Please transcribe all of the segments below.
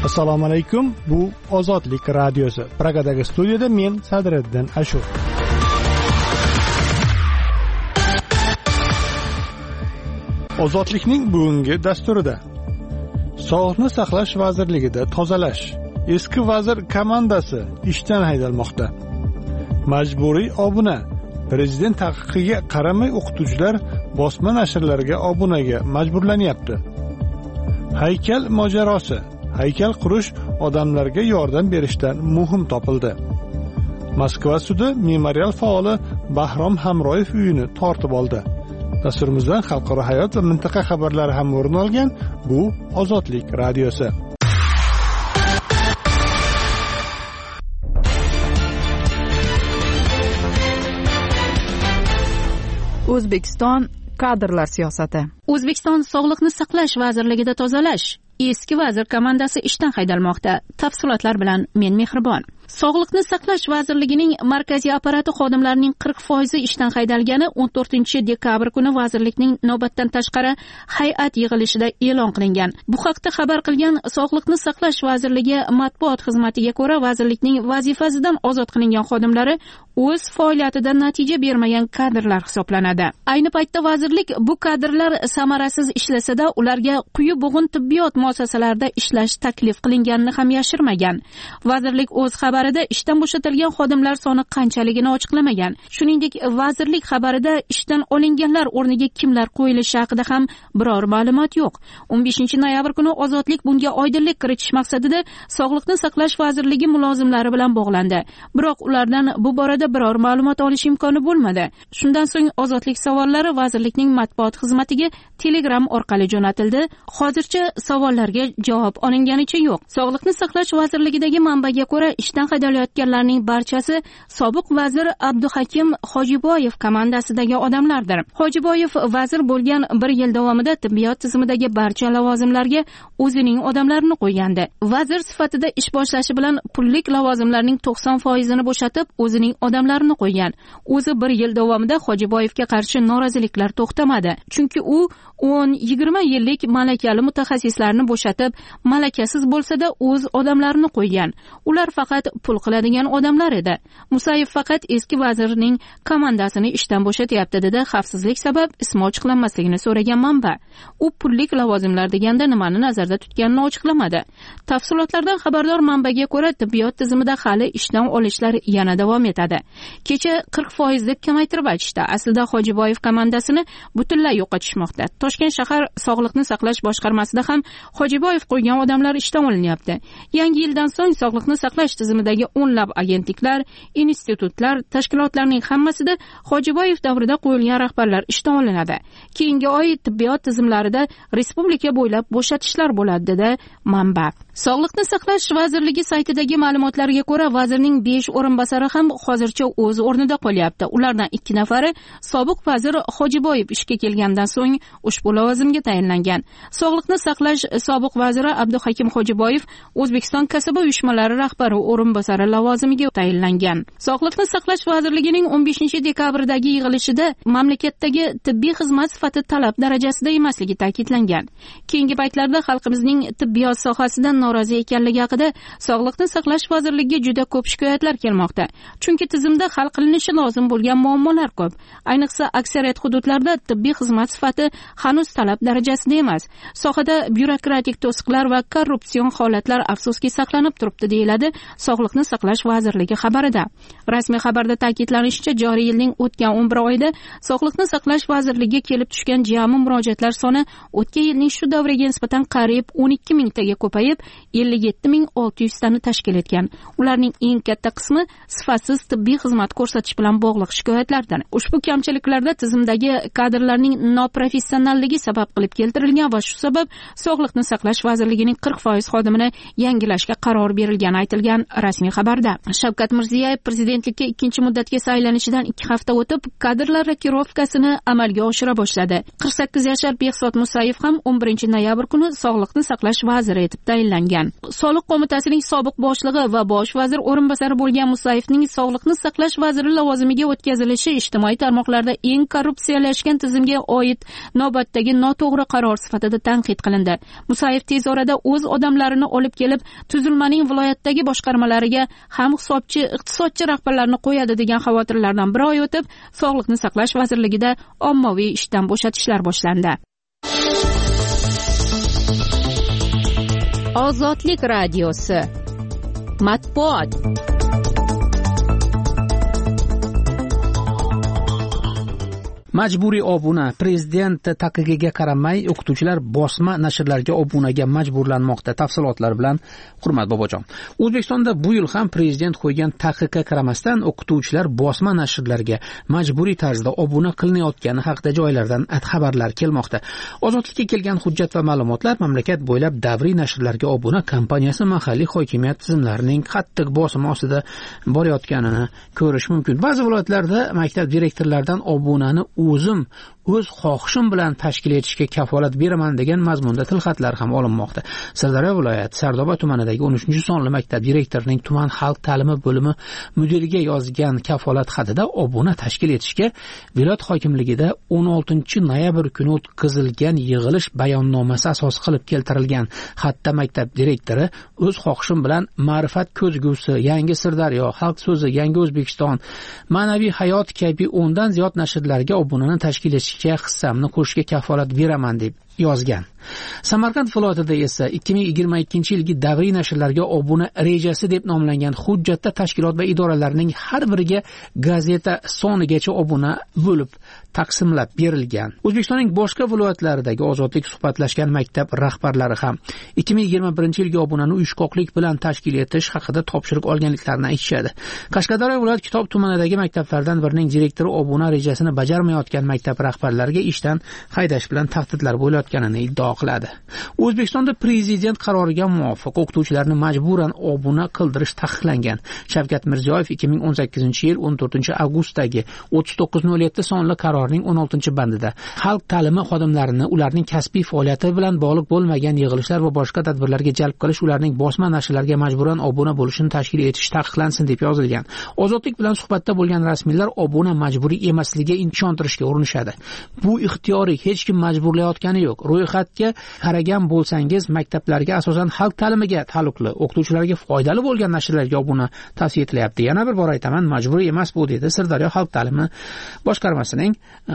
Assalomu alaykum. Bu Ozodlik radiosi. Pragadagi studiyada men Sadriddin Ashur. Ozodlikning bugungi dasturida Sog'liqni saqlash vazirligida tozalash. Eski vazir komandasi ishdan haydalmoqda. Majburiy obuna. Prezident taqiqiga qaramay o'qituvchilar bosma nashrlarga obunaga majburlanyapti. Haykal mojarosi. Haykal qurish odamlarga yordam berishdan muhim topildi. Moskva sudi memorial faoli Bahrom Hamroyev uyini tortib oldi. Dasturimizdan xalqaro hayot va mintaqa xabarlari ham o'rin olgan. Bu Ozodlik radiosi. O'zbekiston kadrlar siyosati. O'zbekiston Sog'liqni saqlash vazirligida tozalash. Eski vazir komandasi ishdan haydalmoqda. Tafsilotlar bilan men Mehribon. Sog'liqni saqlash vazirligining markaziy apparati xodimlarining 40% ishdan haydalgani 14-dekabr kuni vazirlikning navbatdan tashqari hay'at yig'ilishida e'lon qilingan. Bu haqda xabar qilgan Sog'liqni saqlash vazirligi matbuot xizmatiga ko'ra, vazirlikning vazifasidan ozod qilingan xodimlari o'z faoliyatida natija bermagan kadrlar hisoblanadi. Ayni paytda vazirlik bu kadrlar samarasiz ishlasada ularga quyi bo'g'in tibbiyot muassasalarida ishlash taklif qilinganini ham yashirmagan. Vazirlik o'z xabarida ishdan bo'shatilgan xodimlar soni qanchaligini ochiqlamagan. Shuningdek, vazirlik xabarida ishdan olinganlar o'rniga kimlar qo'yilishi haqida ham biror ma'lumot yo'q. 15-noyabr kuni Ozodlik bunga oydinlik kiritish maqsadida Sog'liqni saqlash vazirligi mulozimlari bilan bog'landi. Biroq ulardan bu borada biror ma'lumot olish imkoni bo'lmadi. Shundan so'ng Ozodlik savollari vazirlikning matbuot xizmatiga Telegram orqali jo'natildi. Hozircha savollarga javob olinganicha yo'q. Sog'liqni saqlash vazirligidagi manbaga ko'ra, ishdan haydalayotganlarning barchasi sobiq vazir Abduhakim Hojiboyev komandasidagi odamlardir. Hojiboyev vazir bo'lgan 1 yil davomida tibbiyot tizimidagi barcha lavozimlarga o'zining odamlarini qo'ygandi. Vazir sifatida ish boshlashi bilan pullik lavozimlarning 90%ni bo'shatib, o'zining odamlarini qo'ygan. O'zi 1 yil davomida Hojiboyevga qarshi noroziliklar to'xtamadi. Chunki u 10-20 yillik malakali mutaxassislarni bo'shatib, malakasiz bo'lsa-da o'z odamlarini qo'ygan. Ular faqat pul qiladigan odamlar edi. Musayev faqat eski vazirning komandasini ishdan bo'shatyapti dedi. Xavfsizlik sabab ismi ochiqlanmasligini so'ragan manba. U pullik lavozimlar deganda nimani nazarda tutganini ochiqlamadi. Tafsilotlardan xabardor manbaga ko'ra, tibbiyot tizimida hali ishdan olishlar yana davom etadi. Kecha 40% deb kamaytirib aytishdi. Aslida Hojiboyev komandasini butunlay yo'qotishmoqda. Toshkent shahar Sog'liqni saqlash boshqarmasida ham Hojiboyev qo'ygan odamlar ishdan olinyapti. Yangi yildan so'ng Sog'liqni saqlash tizimidagi o'nlab agentliklar, institutlar, tashkilotlarning hammasida Hojiboyev davrida qo'yilgan rahbarlar ishdan olinadi. Keyingi oy tibbiyot tizimlarida respublika bo'ylab bo'shatishlar bo'ladi dedi manba. Sog'liqni saqlash vazirligi saytidagi ma'lumotlarga ko'ra, vazirning 5 o'rinbosari ham hozircha o'z o'rnida qolyapti. Ulardan 2 nafari sobiq vazir Hojiboyev ishga kelgandan so'ng ushbu lavozimga tayinlangan. Sog'liqni saqlash sobiq vaziri Abduhakim Hojiboyev O'zbekiston kasaba uyushmalari rahbari o'rinbosari lavozimiga tayinlangan. Sog'liqni saqlash vazirligining 15-dekabrdagi yig'ilishida mamlakatdagi tibbiy xizmat sifati talab darajasida emasligi ta'kidlangan. Keyingi paytlarda xalqimizning tibbiyot sohasidan norozi ekanligi haqida Sog'liqni saqlash vazirligiga juda ko'p shikoyatlar kelmoqda. Chunki tizimda hal qilinishi lozim bo'lgan muammolar ko'p. Ayniqsa aksariyat hududlarda tibbiy xizmat sifati hanuz talab darajasida emas. Sohada byurokratik to'siqlar va korrupsion holatlar afsuski saqlanib turibdi deyiladi Sog'liqni saqlash vazirligi xabarida. Rasmiy xabarda ta'kidlanishicha, joriy yilning o'tgan 11 oyida Sog'liqni saqlash vazirligiga kelib tushgan jami murojaatlar soni o'tgan yilning shu davriga nisbatan qariyb 12 mingtaga ko'payib, 57.600 tani tashkil etgan. Ularning eng katta qismi sifatsiz tibbiy xizmat ko'rsatish bilan bog'liq shikoyatlardir. Ushbu kamchiliklarda tizimdagi kadrlarning noprofessionalligi sabab qilib keltirilgan va shu sabab Sog'liqni saqlash vazirligining 40% xodimini yangilashga qaror berilgani aytilgan rasmiy xabarda. Shavkat Mirziyoyev prezidentlikka 2-muddatga saylanishidan 2 hafta o'tib kadrlar rokirovkasini amalga oshira boshladi. 48 yashar Behzod Musayev ham 11-noyabr kuni Sog'liqni saqlash vaziri etib tayinlangan. aniqlangan. Soliq qo'mitasining sobiq boshlig'i va bosh vazir o'rinbosari bo'lgan Musayevning sog'liqni saqlash vaziri lavozimiga o'tkazilishi ijtimoiy tarmoqlarda eng korrupsiyalashgan tizimga oid navbatdagi noto'g'ri qaror sifatida tanqid qilindi. Musayev tez orada o'z odamlarini olib kelib, tuzilmaning viloyatdagi boshqarmalariga ham hisobchi, iqtisodchi rahbarlarni qo'yadi degan xavotirlardan bir oy o'tib, Sog'liqni saqlash vazirligida ommaviy ishdan bo'shatishlar boshlandi. Ozodlik radiosi matbuot. Majburiy obuna. Prezident taqiqiga qaramay o'qituvchilar bosma nashrlarga obunaga majburlanmoqda. Tafsilotlar bilan Hurmat Bobojon. O'zbekistonda bu yil ham prezident qo'ygan taqiqqa qaramasdan o'qituvchilar bosma nashrlarga majburiy tarzda obuna qilinayotgani haqida joylardan xabarlar kelmoqda. Ozodlikka kelgan hujjat va ma'lumotlar mamlakat bo'ylab davriy nashrlarga obuna kompaniyasi mahalliy hokimiyat tizimlarining qattiq bosimi ostida borayotganini ko'rish mumkin. Ba'zi viloyatlarda maktab direktorlaridan obunani o'zim o'z xohishim bilan tashkil etishga kafolat beraman degan mazmunda tilxatlar ham olinmoqda. Sirdaryo viloyati Sardoba tumanidagi 13-sonli maktab direktorining tuman xalq ta'limi bo'limi mudiriga yozgan kafolat xatida obuna tashkil etishga viloyat hokimligida 16-noyabr kuni o'tkazilgan yig'ilish bayonnomasi asos qilib keltirilgan. Xatda maktab direktori o'z xohishim bilan ma'rifat ko'zgusi, Yangi Sirdaryo, Xalq so'zi, Yangi O'zbekiston, Ma'naviy hayot kabi 10 dan ziyod nashrlarga obunani tashkil etishga hissamni qo'shishga kafolat beraman deb yozgan. Samarqand viloyatida esa 2022-yilgi davriy nashrlarga obuna rejasi deb nomlangan hujjatda tashkilot va idoralarning har biriga gazeta sonigacha obuna bo'lib taqsimlab berilgan. O'zbekistonning boshqa viloyatlaridagi ozodlik suhbatlashgan maktab rahbarlari ham 2021-yilgi obunani uyushqoqlik bilan tashkil etish haqida topshiriq olganliklarini aytishadi. Qashqadaryo viloyat Kitob tumanidagi maktablardan birining direktori obuna rejasini bajarmayotgan maktab rahbarlariga ishdan haydash bilan tahdidlar bo'layotganini iddao qiladi. O'zbekistonda prezident qaroriga muvofiq o'qituvchilarni majburan obuna qildirish taqiqlangan. Shavkat Mirziyoyev 2018-yil 14-avgustdagi 3907 sonli qarorning 16-bandida xalq ta'limi xodimlarini ularning kasbiy faoliyati bilan bog'liq bo'lmagan yig'ilishlar va boshqa tadbirlarga jalb qilish, ularning bosma nashrlarga majburan obuna bo'lishini tashkil etish taqiqlansin deb yozilgan. Ozodlik bilan suhbatda bo'lgan rasmiylar obuna majburiy emasligiga ishontirishga urinishadi. Bu ixtiyoriy, hech kim majburlayotgani yo'q. Ro'yxatga qaragan bo'lsangiz, maktablarga asosan xalq ta'limiga taalluqli, o'qituvchilarga foydali bo'lgan nashrlarga obuna tavsiya etilyapti. Yana bir bor aytaman, majburiy emas bu dedi Sirdaryo xalq ta'limi boshqarmasining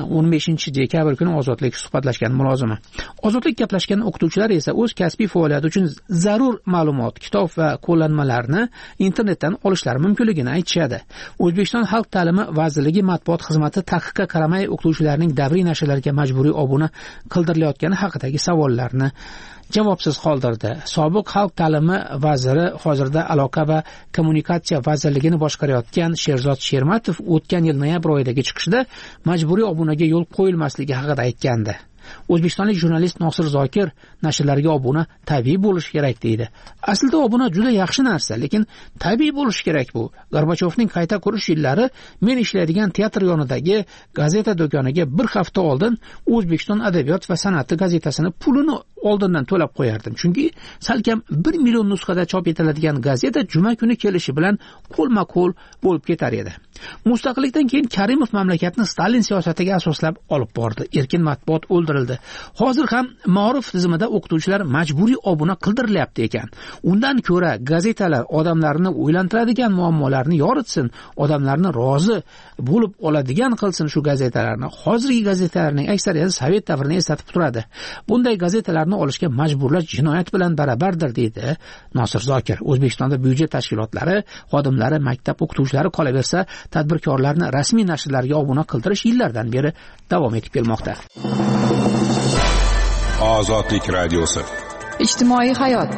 15-dekabr kuni Ozodlik suhbatlashgan mulozimi. Ozodlik gaplashgan o'qituvchilar esa o'z kasbiy faoliyati uchun zarur ma'lumot, kitob va qo'llanmalarni internetdan olishlari mumkinligini aytishadi. O'zbekiston xalq ta'limi vazirligi matbuot xizmati taqiqqa qaramay o'qituvchilarning davriy nashrlarga majburiy obuna qildirilayotgani haqidagi savollarni javobsiz qoldirdi. Sobiq xalq ta'limi vaziri, hozirda aloqa va kommunikatsiya vazirligini boshqarayotgan Sherzod Shermatov o'tgan yil noyabr oyidagi chiqishida majburiy obunaga yo'l qo'yilmasligi haqida aytgandi. O'zbekistonlik jurnalist Nosir Zokir nashrlarga obuna tabiiy bo'lishi kerak deydi. Aslida obuna juda yaxshi narsa, lekin tabiiy bo'lishi kerak bu. Gorbachyovning qayta qurish yillari men ishlaydigan teatr yonidagi gazeta do'koniga bir hafta oldin O'zbekiston adabiyot va san'ati gazetasini pulini oldindan to'lab qo'yardim. Chunki salkam 1 million nusxada chop etiladigan gazeta juma kuni kelishi bilan qo'lma-qo'l bo'lib ketar edi. Mustaqillikdan keyin Karimov mamlakatni Stalin siyosatiga asoslab olib bordi. Erkin matbuot o'ldirildi. Hozir ham ma'rif tizimida o'qituvchilar majburiy obuna qildirilyapti ekan. Undan ko'ra gazetalar odamlarni o'ylantiradigan muammolarni yoritsin, odamlarni rozi bo'lib oladigan qilsin shu gazetalarni. Hozirgi gazetalarning aksariyati sovet davrini eslatib turadi. Bunday gazetalarni olishga majburlash jinoyat bilan barabardir deydi Nosir Zokir. O'zbekistonda byudjet tashkilotlari xodimlari, maktab o'qituvchilari qolaversa, tadbirkorlarni rasmiy nashrlarga obuna qildirish yillardan beri davom etib kelmoqda. Ozodlik radiosi. Ijtimoiy hayot.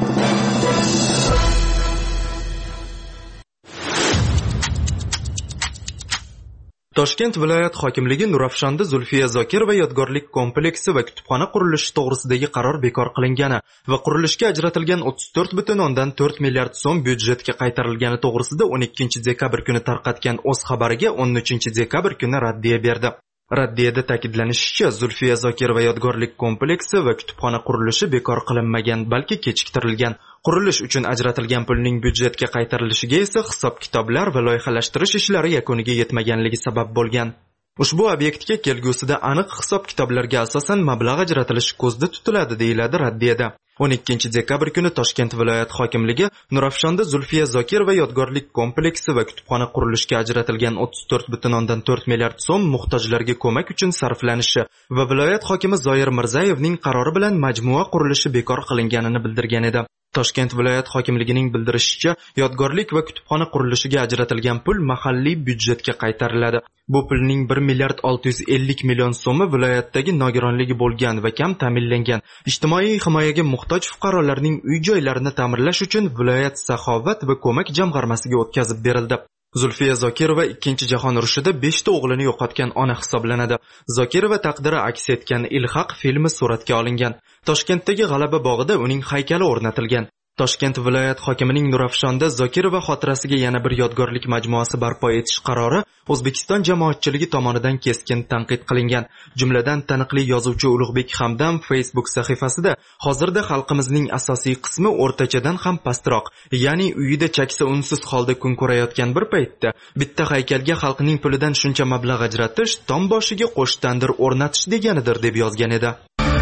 Toshkent viloyat hokimligi Nurafshonda Zulfiya Zokirova yodgorlik kompleksi va kutubxona qurilishi to'g'risidagi qaror bekor qilingani va qurilishga ajratilgan 34,4 milliard so'm byudjetga qaytarilgani to'g'risida 12 dekabr kuni tarqatgan o'z xabariga 13 dekabr kuni raddiya berdi. Raddiyada ta'kidlanishicha, Zulfiya Zokirova yodgorlik kompleksi va kutubxona qurilishi bekor qilinmagan, balki kechiktirilgan. Qurilish uchun ajratilgan pulning byudjetga qaytarilishiga esa hisob-kitoblar va loyihalashtirish ishlari yakuniga yetmaganligi sabab bo'lgan. Ushbu obyektga kelgusida aniq hisob-kitoblarga asosan mablag' ajratilishi ko'zda tutiladi, deyiladi raddiyada. 12 dekabr kuni Toshkent viloyat hokimligi Nurafshonda Zulfiya Zokirova yodgorlik kompleksi va kutubxona qurilishiga ajratilgan 34,4 milliard so'm muhtojlarga ko'mak uchun sarflanishi va viloyat hokimi Zoir Mirzayevning qarori bilan majmua qurilishi bekor qilinganini bildirgan edi. Toshkent viloyat hokimligining bildirishicha, yodgorlik va kutubxona qurilishiga ajratilgan pul mahalliy byudjetga qaytariladi. Bu pulning 1 milliard 650 million so'mi viloyatdagi nogironligi bo'lgan va kam ta'minlangan ijtimoiy himoyaga muhtoj fuqarolarning uy-joylarini ta'mirlash uchun viloyat saxovat va ko'mak jamg'armasiga o'tkazib berildi. Zulfiya Zokirova 2-jahon urushida 5 ta o'g'lini yo'qotgan ona hisoblanadi. Zokirova taqdiri aks etgan Ilhaq filmi suratga olingan. Toshkentdagi G'alaba bog'ida uning haykali o'rnatilgan. Toshkent viloyat hokimining Nurafshonda Zokirova xotirasiga yana bir yodgorlik majmuasi barpo etish qarori O'zbekiston jamoatchiligi tomonidan keskin tanqid qilingan. Jumladan taniqli yozuvchi Ulug'bek Hamdam Facebook sahifasida hozirda xalqimizning asosiy qismi o'rtachadan ham pastroq, ya'ni uyida chaksa unsiz holda kun ko'rayotgan bir paytda bitta haykalga xalqning pulidan shuncha mablag' ajratish tom boshiga qo'sh tandir o'rnatish deganidir deb yozgan edi.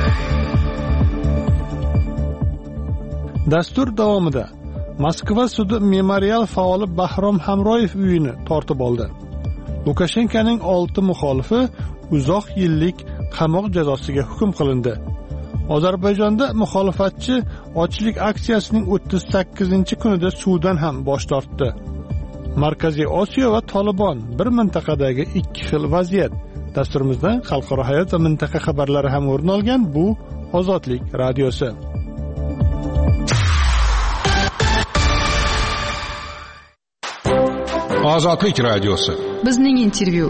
Dastur davomida Moskva sudi memorial faoli Bahrom Hamroyev uyini tortib oldi. Lukashenkoning 6 muxolifi uzoq yillik qamoq jazosiga hukm qilindi. Ozarbayjonda muxolifatchi ochlik aksiyasining 38-kunida suddan ham bosh tortdi. Markaziy Osiyo va Tolibon bir mintaqadagi ikki xil vaziyat. Dasturimizda xalqaro hayot va mintaqa xabarlari ham o'rin olgan. Bu Ozodlik radiosi. Ozodlik radiosi. Bizning intervyu.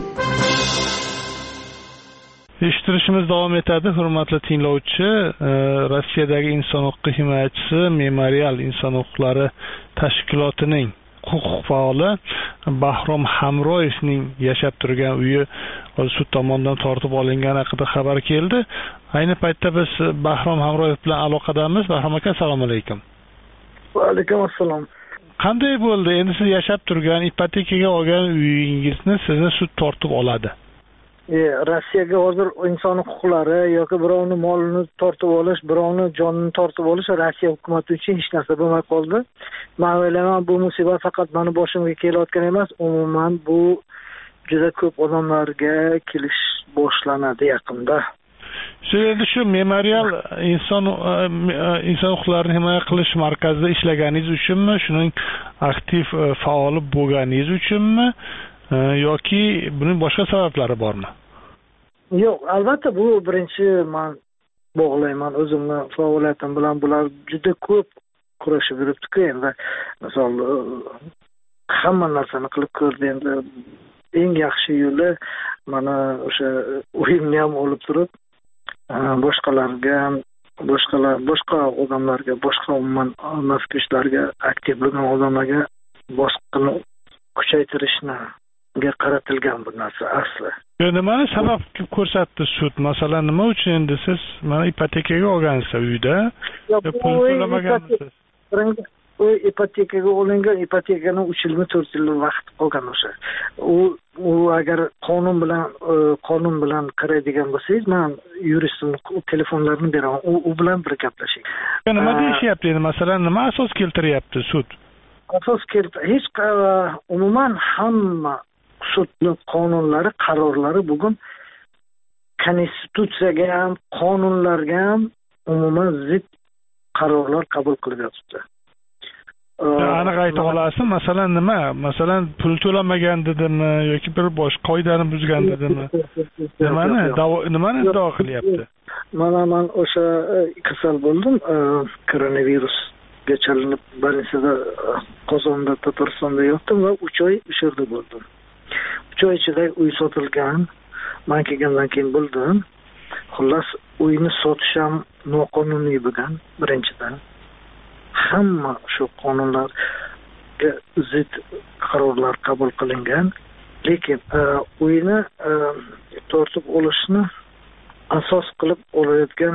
Eshittirishimiz davom etadi, hurmatli tinglovchi. Rossiyadagi inson huquqi himoyachisi Memorial inson huquqlari tashkilotining huquq faoli Bahrom Hamroyevning yashab turgan uyi sud tomonidan tortib olingani haqida xabar keldi. Ayni paytda biz Bahrom Hamroyev bilan aloqadamiz. Bahrom aka, assalomu alaykum. Va alaykum assalom. Qanday bo'ldi? Endi siz yashab turgan, ipotekaga olgan uyingizni sizni sud tortib oladi. Rossiyaga hozir inson huquqlari yoki birovni molini tortib olish, birovni jonini tortib olish Rossiya hukumati uchun hech narsa bo'lmay qoldi. Men o'ylayman, bu musibat faqat meni boshimga kelayotgan emas, umuman bu juda ko'p odamlarga kelish boshlanadi yaqinda. Shu memorial inson huquqlarini himoya qilish markazida ishlaganingiz uchunmi, shuning aktiv faoli bo'lganingiz uchunmi yoki buning boshqa sabablari bormi? Yo'q, albatta bu birinchi men bog'layman o'zimni faoliyatim bilan. Bular juda ko'p kurashib yuribdi-ku endi. Misol hamma narsani qilib ko'rdi. Endi eng yaxshi yo'li mana o'sha o'yimni ham olib turib boshqa odamlarga, boshqa umuman nafkishlarga aktiv bo'lgan odamlarga boshqani kuchaytirishni qaratilgan bu narsa asli. Nimani sabab ko'rsatdi sud? Masalan, nima uchun endi siz mana ipotekaga olgansiz uyda? Pul to'lamagansiz. U ipotekaga olingan, ipotekani 3 yil 4 yil vaqt qolgan o'sha. U agar qonun bilan qaraydigan bo'lsangiz, men yuristimning telefonlarini beraman. U bilan bir gaplashing. Nima deyishyapti endi? Masalan, nima asos keltiryapti sud? Hech umuman hamma sudning qonunlari, qarorlari bugun konstitutsiyaga ham, qonunlarga ham umuman zid qarorlar qabul qilib yotibdi. Aniq ayta olasiz, masalan nima? Masalan, pul to'lamagan dedimi yoki bir boshqa qoidani buzgan dedimi? Nimani iddao qilyapti? Men o'sha kasal bo'ldim, koronavirusga chalinib, больницада Qozonda, Tataristonda yotdim va 3 oy o'sha yerda bo'ldim. 3 oy ichida uy sotilgan. Men kelgandan keyin bildim. Xullas, uyni sotish ham noqonuniy bo'lgan birinchidan. Hamma shu qonunlarga zid qarorlar qabul qilingan. lekin uyni tortib olishni asos qilib olayotgan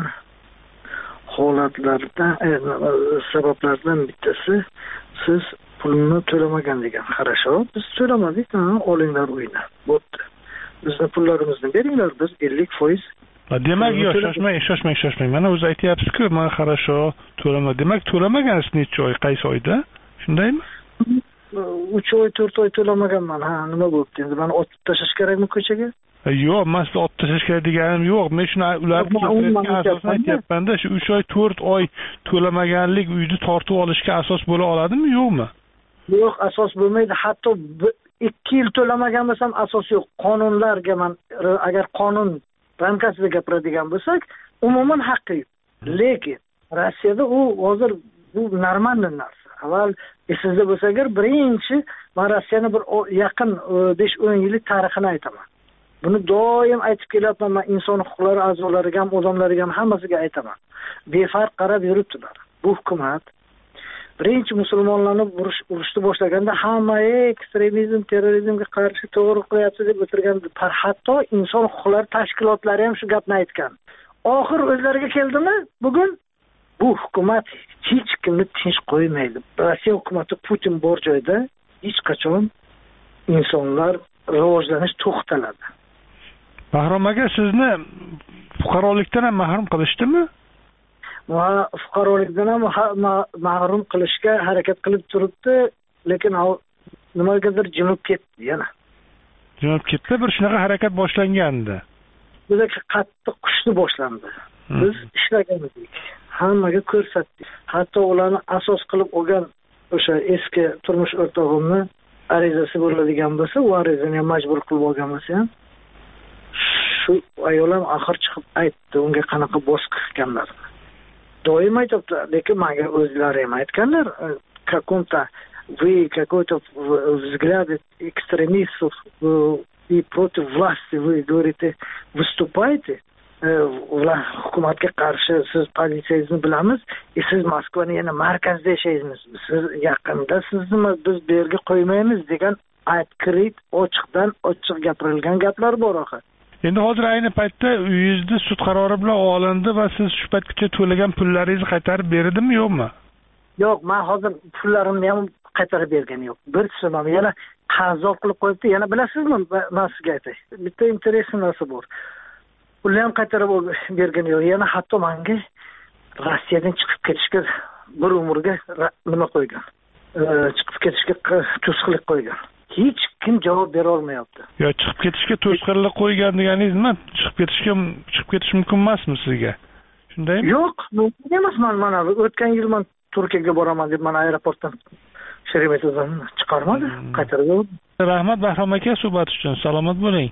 holatlardan sabablardan bittasi siz pulni to'lamagan degan. Хорошо, biz to'lamadik, olinglar uyni. Bo'pti. Bizni pullarimizni beringlar, biz 50%. Demak, shoshmang. Mana o'zi aytayapsiz-ku, men хорошо to'lama. Demak, to'lamagansiz necha oy, qaysi oyda? Shundaymi? 3 oy, 4 oy to'lamaganman. Nima bo'libdi? Endi meni otib tashlash kerakmi ko'chaga? Yo'q, men sizni otib tashlash kerak deganim yo'q. Men shuni ularga asosan aytyapman-da, shu 3 oy, 4 oy to'lamaganlik uyni tortib olishga asos bo'la oladimi, yo'qmi? Yo'q, asos bo'lmaydi. Hatto 2 yil to'lamagan bo'lsam asos yo'q. Qonunlarga agar qonun ramkasida gapiradigan bo'lsak, umuman haqqi yo'q. Lekin Rossiyada u hozir bu normal narsa. Avval esingizda bo'lsa agar birinchi men Rossiyani bir yaqin 5-10 yillik tarixini aytaman. Buni doim aytib kelyapman, men inson huquqlari a'zolariga ham, odamlarga ham hammasiga aytaman. Befarq qarab yuribdilar. Bu hukumat birinchi musulmonlarni urushni boshlaganda hamma ekstremizm, terrorizmga qarshi to'g'ri qilyapti deb o'tirganda, hatto inson huquqlari tashkilotlari ham shu gapni aytgan. Oxir o'zlariga keldimi? Bugun bu hukumat hech kimni tinch qo'ymaydi. Rossiya hukumati Putin bor joyda hech qachon insonlar rivojlanish to'xtaladi. Bahrom aka, sizni fuqarolikdan ham mahrum qilishdimi? Fuqarolikdan ham mahrum qilishga harakat qilib turibdi, lekin nimagadir jimib ketdi yana. Jimib ketdi, bir shunaqa harakat boshlangandi. Juda qattiq qushni boshlandi. Biz ishlagan edik. Hammaga ko'rsatdik. Hatto ularni asos qilib olgan o'sha eski turmush o'rtog'imni arizasi bo'ladigan bo'lsa, u arizani ham majbur qilib olgan bo'lsa ham, shu ayol ham oxir chiqib aytdi, unga qanaqa bosqiganlar. Doim aytibdi, lekin menga o'zlari ham aytganlar, какой-то взгляд экстремистов и против власти, вы говорите, выступаете, hukumatga qarshi siz pozitsiyangizni bilamiz, siz Moskvani yana markazda yashaysiz, siz yaqinda sizni biz bu yerga qo'ymaymiz degan открыт, ochiqdan ochiq gapirilgan gaplar bor axir. Endi hozir ayni paytda uyingizni sud qarori bilan olindi va siz shu paytgacha to'lagan pullaringizni qaytarib berdimi, yo'qmi? Yo'q, men hozir pullarimni ham qaytarib bergan yo'q. Bir so'm yana qarzdor qilib qo'yibdi. Yana bilasizmi, men sizga aytay. Bitta interesli narsa bor. Ular ham qaytarib bergan yo'q. Yana hatto menga Rossiyadan chiqib ketishga bir umrga nima qo'ygan. Chiqib ketishga to'sqinlik qo'ygan. Hech kim javob bera olmayapti. Yo, chiqib ketishga to'sqinlik qo'ygan deganingiz nima? Chiqib ketish mumkin emasmi sizga? Shundaymi? Yo'q, mumkin emas. Mana o'tgan yil men Turkiyaga boraman deb meni aeroportdan Sheremetiyevdan chiqarmadi, qaytarib yo'q. Rahmat Bahrom aka, suhbat uchun. Salomat bo'ling.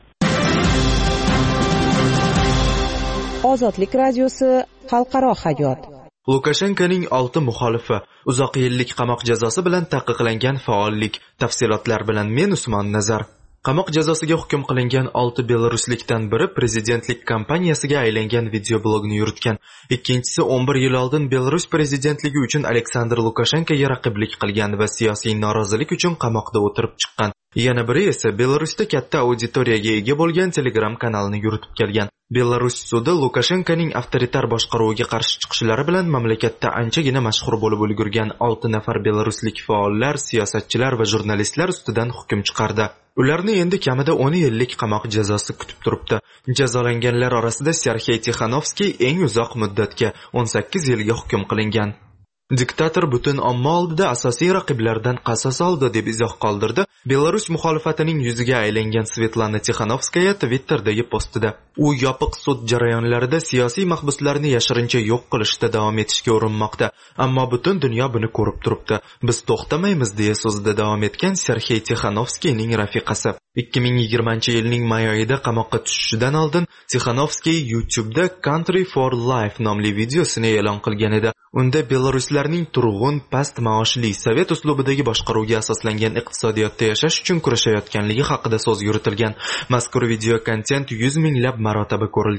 Ozodlik radiosi xalqaro hayot. Lukashenkoning 6 muxolifi uzoq yillik qamoq jazosi bilan taqiqlangan faollik. Tafsilotlar bilan men Usmon Nazar. Qamoq jazosiga hukm qilingan 6 belaruslikdan biri prezidentlik kampaniyasiga aylangan videoblogni yuritgan. Ikkinchisi 11 yil oldin Belarus prezidentligi uchun Aleksandr Lukashenkoga raqiblik qilgan va siyosiy norozilik uchun qamoqda o'tirib chiqqan. Yana biri esa Belarusda katta auditoriyaga ega bo'lgan Telegram kanalini yuritib kelgan. Belarus sudi Lukashenkoning avtoritar boshqaruviga qarshi chiqishlari bilan mamlakatda anchagina mashhur bo'lib ulgurgan 6 nafar belaruslik faollar, siyosatchilar va jurnalistlar ustidan hukm chiqardi. Ularni endi kamida 10 yillik qamoq jazosi kutib turibdi. Jazolanganlar orasida Serxey Tixanovskiy eng uzoq muddatga 18 yilga hukm qilingan. Diktator butun omma oldida asosiy raqiblardan qasos oldi deb izoh qoldirdi Belarus muxolifatining yuziga aylangan Svetlana Tixanovskaya Twitter'dagi postida. U yopiq sud jarayonlarida siyosiy mahbuslarni yashirincha yo'q qilishda davom etishga urinmoqda, ammo butun dunyo buni ko'rib turibdi. Biz to'xtamaymiz deya so'zida davom etgan Serxey Tixanovskiyning rafiqasi 2020-yilning may oyida qamoqqa tushishidan oldin Tixanovskiy YouTube'da Country for Life nomli videosini e'lon qilgan edi. Unda belaruslarning turg'un, past maoshli sovet uslubidagi boshqaruvga asoslangan iqtisodiyotda yashash uchun kurashayotganligi haqida so'z yuritilgan. Mazkur video kontent 100 minglab marotaba ko'rilgan.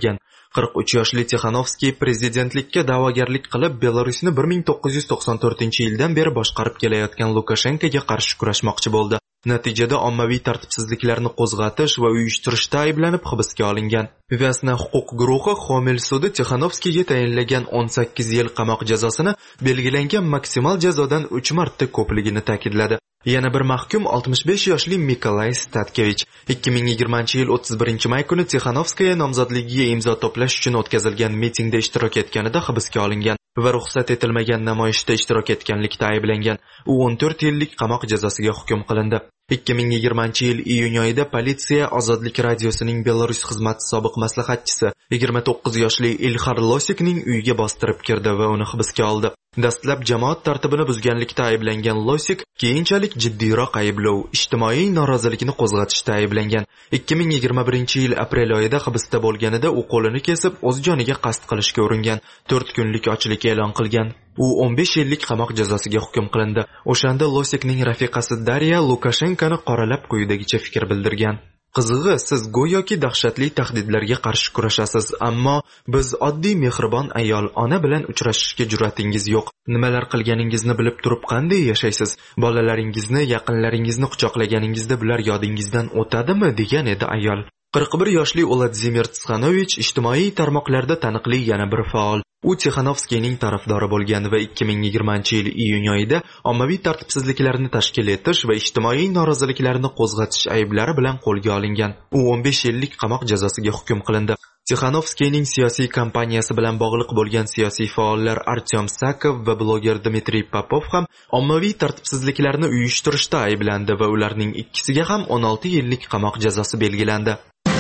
43 yoshli Tixanovskiy prezidentlikka da'vogarlik qilib, Belarusni 1994-yildan beri boshqarib kelayotgan Lukashenkoga qarshi kurashmoqchi bo'ldi. Natijada ommaviy tartibsizliklarni qo'zg'atish va uyushtirishda ayblanib hibsga olingan. Vyasna huquq guruhi Xomel sudi Tixanovskiyga tayinlagan 18 yil qamoq jazosini belgilangan maksimal jazodan 3 marta ko'pligini ta'kidladi. Yana bir mahkum 65 yoshli Mikolay Statkevich 2020-yil 31-may kuni Tixanovskaya nomzodligiga imzo to'plash uchun o'tkazilgan mitingda ishtirok etganida hibsga olingan va ruxsat etilmagan namoyishda ishtirok etganlikda ayblangan. U 14 yillik qamoq jazosiga hukm qilindi. 2020-yil iyun oyida politsiya Ozodlik radiosining Belarus xizmati sobiq maslahatchisi 29 yoshli Ilhar Losikning uyiga bostirib kirdi va uni hibsga oldi. Dastlab jamoat tartibini buzganlikda ayblangan Losik keyinchalik jiddiyroq ayblov, ijtimoiy norozilikni qo'zg'atishda ayblangan. 2021-yil aprel oyida hibsda bo'lganida u qo'lini kesib, o'z joniga qasd qilishga uringan, 4 kunlik ochlik e'lon qilgan. U 15 yillik qamoq jazosiga hukm qilindi. O'shanda Losikning rafiqasi Darya Lukashenkoni qoralab quyidagicha fikr bildirgan. Qizig'i, siz go'yoki dahshatli tahdidlarga qarshi kurashasiz, ammo biz oddiy mehribon ayol ona bilan uchrashishga jur'atingiz yo'q. Nimalar qilganingizni bilib turib qanday yashaysiz? Bolalaringizni, yaqinlaringizni quchoqlaganingizda bular yodingizdan o'tadimi, degan edi ayol. 41 yoshli Vladimir Tixanovich ijtimoiy tarmoqlarda taniqli yana bir faol. U Tixanovskiyning tarafdori bo'lgan va 2020-yil iyun oyida ommaviy tartibsizliklarni tashkil etish va ijtimoiy noroziliklarni qo'zg'atish ayblari bilan qo'lga olingan. U 15 yillik qamoq jazosiga hukm qilindi. Tixanovskiyning siyosiy kampaniyasi bilan bog'liq bo'lgan siyosiy faollar Artyom Sakov va bloger Dmitriy Popov ham ommaviy tartibsizliklarni uyushtirishda ayblandi va ularning ikkisiga ham 16 yillik qamoq jazosi belgilandi.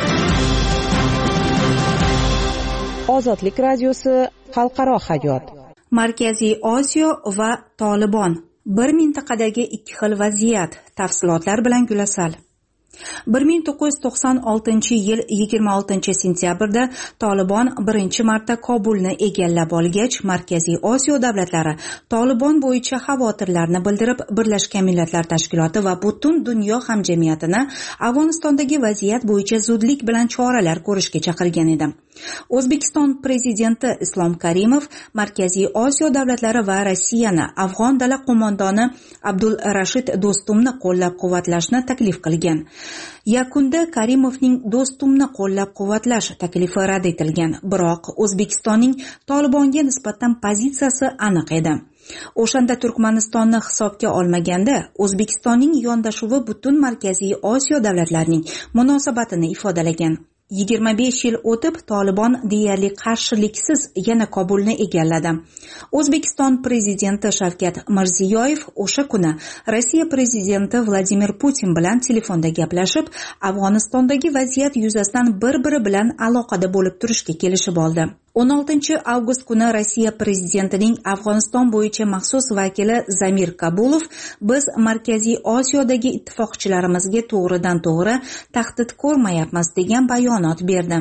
Ozodlik radiosi xalqaro hayot. Markaziy Osiyo va Tolibon. Bir mintaqadagi ikki xil vaziyat. Tafsilotlar bilan Gulasal. 1996-yil 26-sentyabrda Tolibon birinchi marta Kobulni egallab olgach, Markaziy Osiyo davlatlari Tolibon bo'yicha xavotirlarni bildirib, Birlashgan Millatlar Tashkiloti va butun dunyo hamjamiyatini Afg'onistondagi vaziyat bo'yicha zudlik bilan choralar ko'rishga chaqirgan edi. O'zbekiston prezidenti Islom Karimov Markaziy Osiyo davlatlari va Rossiyani Afg'on dala qo'mondoni Abdul Rashid Do'stumni qo'llab-quvvatlashni taklif qilgan. Yakunda Karimovning Do'stumni qo'llab-quvvatlash taklifi rad etilgan, biroq O'zbekistonning Tolibonga nisbatan pozitsiyasi aniq edi. O'shanda Turkmanistonni hisobga olmaganda, O'zbekistonning yondashuvi butun Markaziy Osiyo davlatlarining munosabatini ifodalagan. 25 yil o'tib Tolibon deyarli qarshiliksiz yana Kobulni egalladi. O'zbekiston prezidenti Shavkat Mirziyoyev o'sha kuni Rossiya prezidenti Vladimir Putin bilan telefonda gaplashib, Afg'onistondagi vaziyat yuzasidan bir-biri bilan aloqada bo'lib turishga kelishib oldi. 16-avgust kuni Rossiya prezidentining Afg'oniston bo'yicha maxsus vakili Zamir Kabulov biz Markaziy Osiyodagi ittifoqchilarimizga to'g'ridan-to'g'ri tahdid ko'rmayapmiz degan bayonot berdi.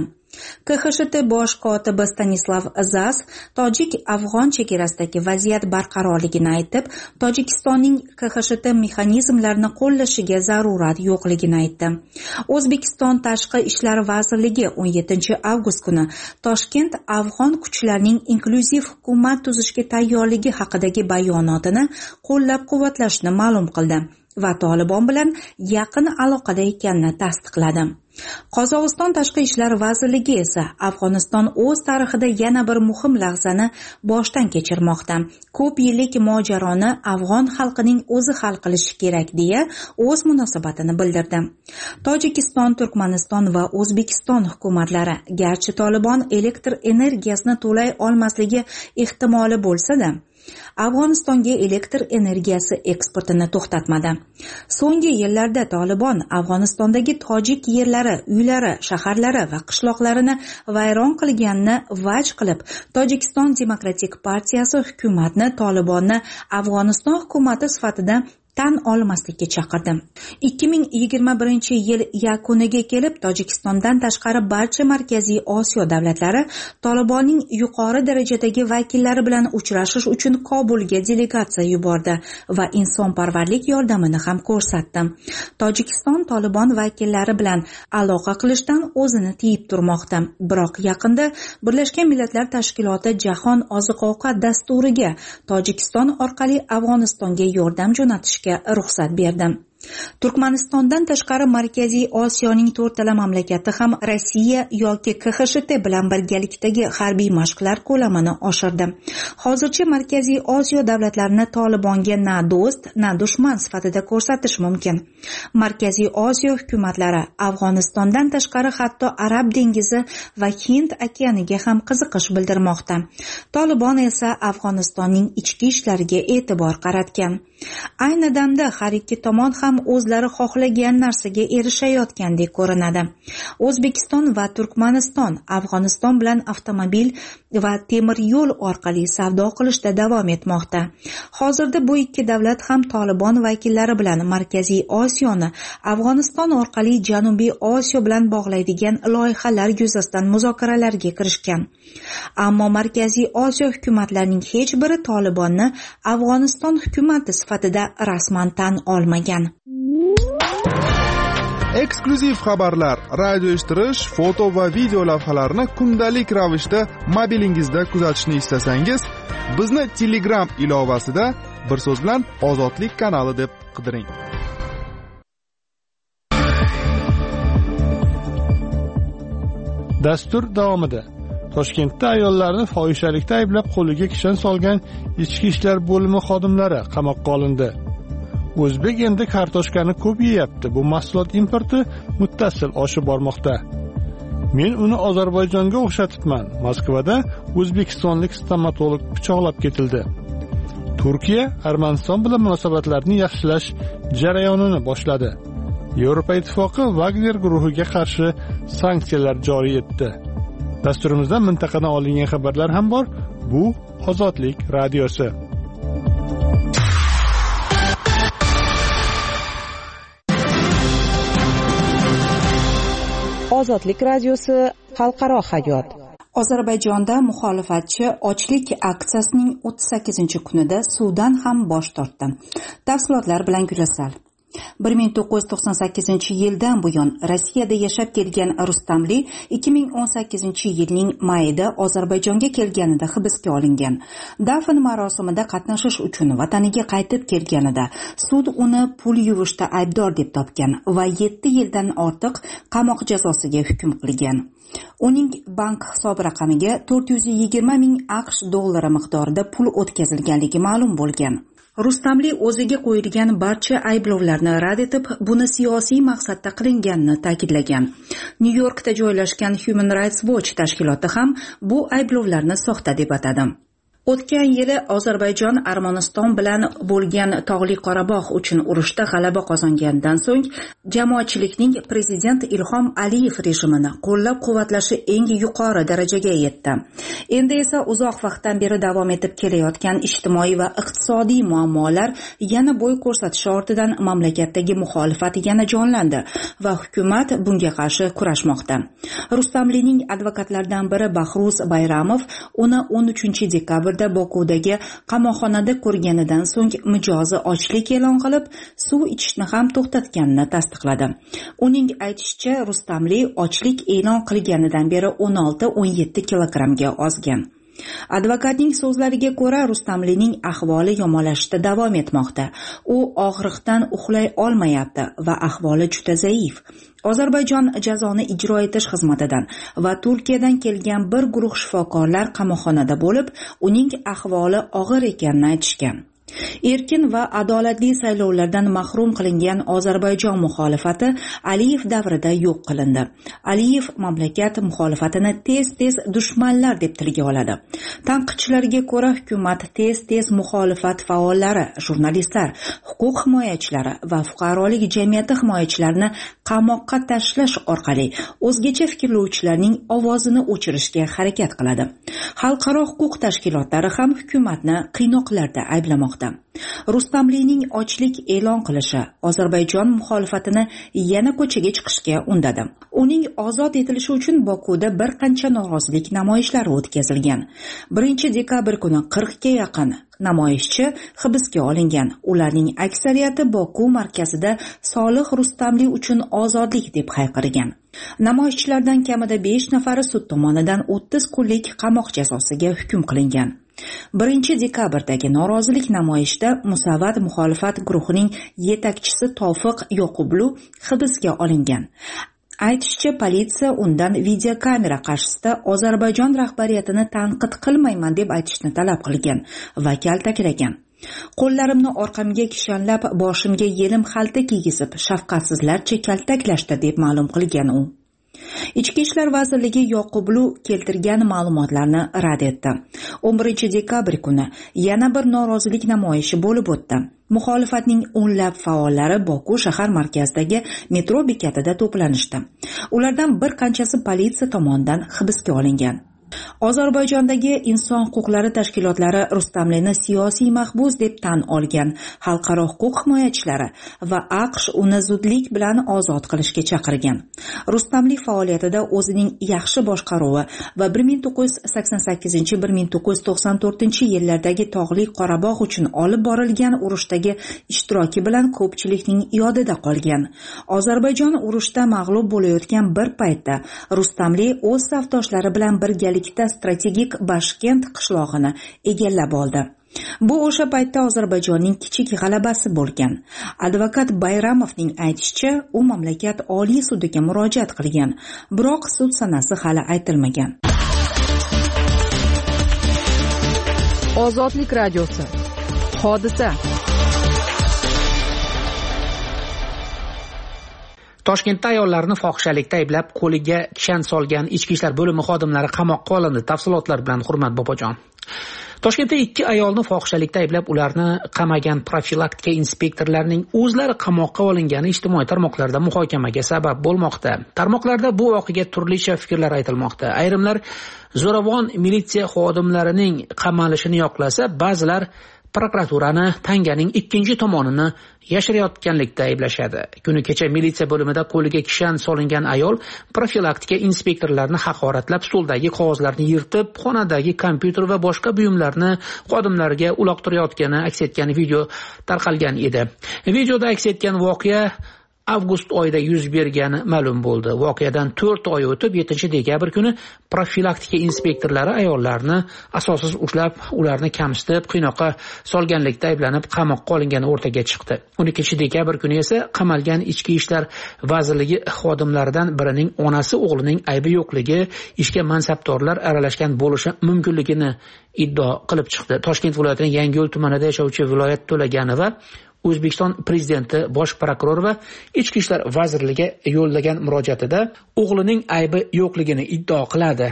KXSHT bosh kotibi Stanislav Zas tojik-afg'on chegarasidagi vaziyat barqarorligini aytib, Tojikistonning KXSHT mexanizmlarini qo'llashiga zarurat yo'qligini aytdi. O'zbekiston Tashqi ishlar vazirligi 17-avgust kuni Toshkent afg'on kuchlarining inklyuziv hukumat tuzishga tayyorligi haqidagi bayonotini qo'llab-quvvatlashni ma'lum qildi va Tolibon bilan yaqin aloqada ekanini tasdiqladi. Qozog'iston Tashqi ishlar vazirligi esa Afg'oniston o'z tarixida yana bir muhim lahzani boshdan kechirmoqda. Ko'p yillik mojaroni afg'on xalqining o'zi hal qilishi kerak deya o'z munosabatini bildirdi. Tojikiston, Turkmaniston va O'zbekiston hukumatlari garchi Tolibon elektr energiyasini to'lay olmasligi ehtimoli bo'lsa-da, Afg'onistonga elektr energiyasi eksportini to'xtatmadi. So'nggi yillarda Tolibon Afg'onistondagi tojik yerlari, uylari, shaharlari va qishloqlarini vayron qilganini vaj qilib, Tojikiston Demokratik partiyasi hukumatni Tolibonni Afg'oniston hukumati sifatida tan olmaslikka chaqirdi. 2021 yil yakuniga kelib Tojikistondan tashqari barcha Markaziy Osiyo davlatlari Tolibonning yuqori darajadagi vakillari bilan uchrashish uchun Kobulga delegatsiya yubordi va insonparvarlik yordamini ham ko'rsatdi. Tojikiston Tolibon vakillari bilan aloqa qilishdan o'zini tiyib turmoqda. Biroq yaqinda Birlashgan Millatlar Tashkiloti Jahon oziq-ovqat dasturiga Tojikiston orqali Afg'onistonga yordam jo'natishga ruxsat berdi. Turkmanistondan tashqari Markaziy Osiyoning 4 mamlakati ham Rossiya yoki KXSHT bilan birgalikdagi harbiy mashqlar ko'lamini oshirdi. Hozircha Markaziy Osiyo davlatlarini Tolibonga na do'st, na dushman sifatida ko'rsatish mumkin. Markaziy Osiyo hukumatlari Afg'onistondan tashqari hatto Arab dengizi va Hind okeaniga ham qiziqish bildirmoqda. Tolibon esa Afg'onistonning ichki ishlariga e'tibor qaratgan. Ayni damda har ikki tomon ham o'zlari xohlagan narsaga erishayotgandek ko'rinadi. O'zbekiston va Turkmaniston Afg'oniston bilan avtomobil va temir yo'l orqali savdo qilishda davom etmoqda. Hozirda bu ikki davlat ham Tolibon vakillari bilan Markaziy Osiyoni Afg'oniston orqali Janubiy Osiyo bilan bog'laydigan loyihalar yuzasidan muzokaralarga kirishgan. Ammo Markaziy Osiyo hukumatlarining hech biri Tolibonni Afg'oniston hukumati sifatida rasman tan olmagan. Eksklyuziv xabarlar, radio eshittirish, foto va video lavhalarni kundalik ravishda mobilingizda kuzatishni istasangiz, bizni Telegram ilovasida bir so'z bilan Ozodlik kanali deb qidiring. Dastur davomida Toshkentda ayollarni fohishalikda ayblab qo'liga kishan solgan ichki ishlar bo'limi xodimlari qamoqqa olindi. O'zbek endi kartoshkani ko'p yeyapti. Bu mahsulot importi muttasil oshib bormoqda. Men uni Ozarbayjonga o'xshatibman. Moskvada o'zbekistonlik stomatolog pichoqlab ketildi. Turkiya Armaniston bilan munosabatlarni yaxshilash jarayonini boshladi. Yevropa Ittifoqi Wagner guruhiga qarshi sanksiyalar joriy etdi. Dasturimizda mintaqadan olingan xabarlar ham bor. Bu Ozodlik radiosi. Ozodlik radiosi xalqaro hayot. Ozarbayjonda muxolifatchi ochlik aksiyasining 38-kunida suvdan ham bosh tortdi. Tafsilotlar bilan Gulasal. 1998-yildan buyon Rossiyada yashab kelgan Rustamli 2018-yilning mayida Ozarbayjonga kelganida hibsga olingan. Dafn marosimida qatnashish uchun vataniga qaytib kelganida sud uni pul yuvishda aybdor deb topgan va 7 yildan ortiq qamoq jazosiga hukm qilgan. Uning bank hisob raqamiga 420 ming AQSh dollari miqdorida pul o'tkazilganligi ma'lum bo'lgan. Rustamli o'ziga qo'yilgan barcha ayblovlarni rad etib, buni siyosiy maqsadda qilinganini ta'kidlagan. Nyu-Yorkda joylashgan Human Rights Watch tashkiloti ham bu ayblovlarni soxta deb atadi. O'tgan yili Ozarbayjon Armaniston bilan bo'lgan Tog'li Qorabog' uchun urushda g'alaba qozongandan so'ng jamoatchilikning prezident Ilhom Aliyev rejimini qo'llab-quvvatlashi eng yuqori darajaga yetdi. Endi esa uzoq vaqtdan beri davom etib kelayotgan ijtimoiy va iqtisodiy muammolar yana bo'y ko'rsatishi ortidan mamlakatdagi muxolifat yana jonlandi va hukumat bunga qarshi kurashmoqda. Rustamlining advokatlaridan biri Bahruz Bayramov uni 13 dekabrda Bokudagi qamoqxonada ko'rganidan so'ng mijozi ochlik e'lon qilib, suv ichishni ham to'xtatganini tasdiqladi. Uning aytishicha, Rustamli ochlik e'lon qilganidan beri 16-17 kilogramga ozgan. Advokatning so'zlariga ko'ra, Rustamlining ahvoli yomonlashishda davom etmoqda. U og'riqdan uxlay olmayapti va ahvoli juda zaif. Ozarbayjon jazoni ijro etish xizmatidan va Turkiyadan kelgan bir guruh shifokorlar qamoqxonada bo'lib, uning ahvoli og'ir ekanini aytishgan. Erkin va adolatli saylovlardan mahrum qilingan Ozarbayjon muxolifati Aliyev davrida yo'q qilindi. Aliyev mamlakat muxolifatini tez-tez dushmanlar deb tilga oladi. Tanqidchilarga ko'ra, hukumat tez-tez muxolifat faollari, jurnalistlar, huquq himoyachilari va fuqarolik jamiyati himoyachilarini qamoqqa tashlash orqali o'zgacha fikrlovchilarning ovozini o'chirishga harakat qiladi. Xalqaro huquq tashkilotlari ham hukumatni qiynoqlarda ayblamoqda. qilinmoqda. Rustamlining ochlik e'lon qilishi Ozarbayjon muxolifatini yana ko'chaga chiqishga undadi. Uning ozod etilishi uchun Bokuda bir qancha norozilik namoyishlari o'tkazilgan. 1-dekabr kuni 40 ga yaqin namoyishchi hibsga olingan. Ularning aksariyati Boku markazida Solih Rustamli uchun ozodlik deb hayqirgan. Namoyishchilardan kamida 5 nafari sud tomonidan 30 kunlik qamoq jazosiga hukm qilingan. 1-dekabrdagi norozilik namoyishida Musavvat muxolifat guruhining yetakchisi Tofiq Yoqublu hibsga olingan. Aytishicha, politsiya undan videokamera qarshisida Ozarbayjon rahbariyatini tanqid qilmayman deb aytishni talab qilgan va kaltaklagan. Qo'llarimni orqamga kishanlab, boshimga yelim xalta kiygizib, shafqatsizlarcha kaltaklashdi deb ma'lum qilgan u. Ichki ishlar vazirligi Yoqublu keltirgan ma'lumotlarni rad etdi. 11-dekabr kuni yana bir norozilik namoyishi bo'lib o'tdi. Muxolifatning o'nlab faollari Boku shahar markazidagi metro bekatida to'planishdi. Ulardan bir qanchasi politsiya tomonidan hibsga olingan. Ozarbayjondagi inson huquqlari tashkilotlari Rustamlini siyosiy mahbus deb tan olgan. Xalqaro huquq himoyachilari va AQSh uni zudlik bilan ozod qilishga chaqirgan. Rustamli faoliyatida o'zining yaxshi boshqaruvi va 1988-1994 tog'li Qorabog' uchun olib borilgan urushdagi ishtiroki bilan ko'pchilikning yodida qolgan. Ozarbayjon urushda mag'lub bo'layotgan bir paytda Rustamli o'z safdoshlari bilan birgalikda strategik Bashkent qishlog'ini egallab oldi. Bu o'sha paytda Ozarbayjonning kichik g'alabasi bo'lgan. Advokat Bayramovning aytishicha, u mamlakat Oliy sudiga murojaat qilgan, biroq sud sanasi hali aytilmagan. Ozodlik radiosi. Hodisa. Toshkentda ayollarni fohishalikda ayblab qo'liga kishan solgan ichki ishlar bo'limi xodimlari qamoqqa olindi. Tafsilotlar bilan Hurmat Bobojon. Toshkentda 2 ayolni fohishalikda ayblab ularni qamagan profilaktika inspektorlarining o'zlari qamoqqa olingani ijtimoiy tarmoqlarda muhokamaga sabab bo'lmoqda. Tarmoqlarda bu voqeaga turlicha fikrlar aytilmoqda. Ayrimlar zo'ravon militsiya xodimlarining qamalishini yoqlasa, ba'zilar prokuraturani tanganing ikkinchi tomonini yashirayotganlikda ayblashadi. Kuni kecha militsiya bo'limida qo'liga kishan solingan ayol profilaktika inspektorlarini haqoratlab, stoldagi qog'ozlarni yirtib, xonadagi kompyuter va boshqa buyumlarni xodimlarga uloqtirayotgani aks etgan video tarqalgan edi. Videoda aks etgan voqea avgust oyida yuz bergani ma'lum bo'ldi. Voqeadan 4 oy o'tib 7-dekabr kuni profilaktika inspektorlari ayollarni asossiz ushlab, ularni kamsitib, qiynoqqa solganlikda ayblanib qamoqqa olingani o'rtaga chiqdi. 12-dekabr kuni esa qamalgan Ichki ishlar vazirligi xodimlaridan birining onasi o'g'lining aybi yo'qligi, ishga mansabdorlar aralashgan bo'lishi mumkinligini iddao qilib chiqdi. Toshkent viloyatining Yangiyo'l tumanida yashovchi Viloyat To'laganova O'zbekiston prezidenti, bosh prokuror va Ichki ishlar vazirligiga yo'llagan murojaatida o'g'lining aybi yo'qligini iddao qiladi.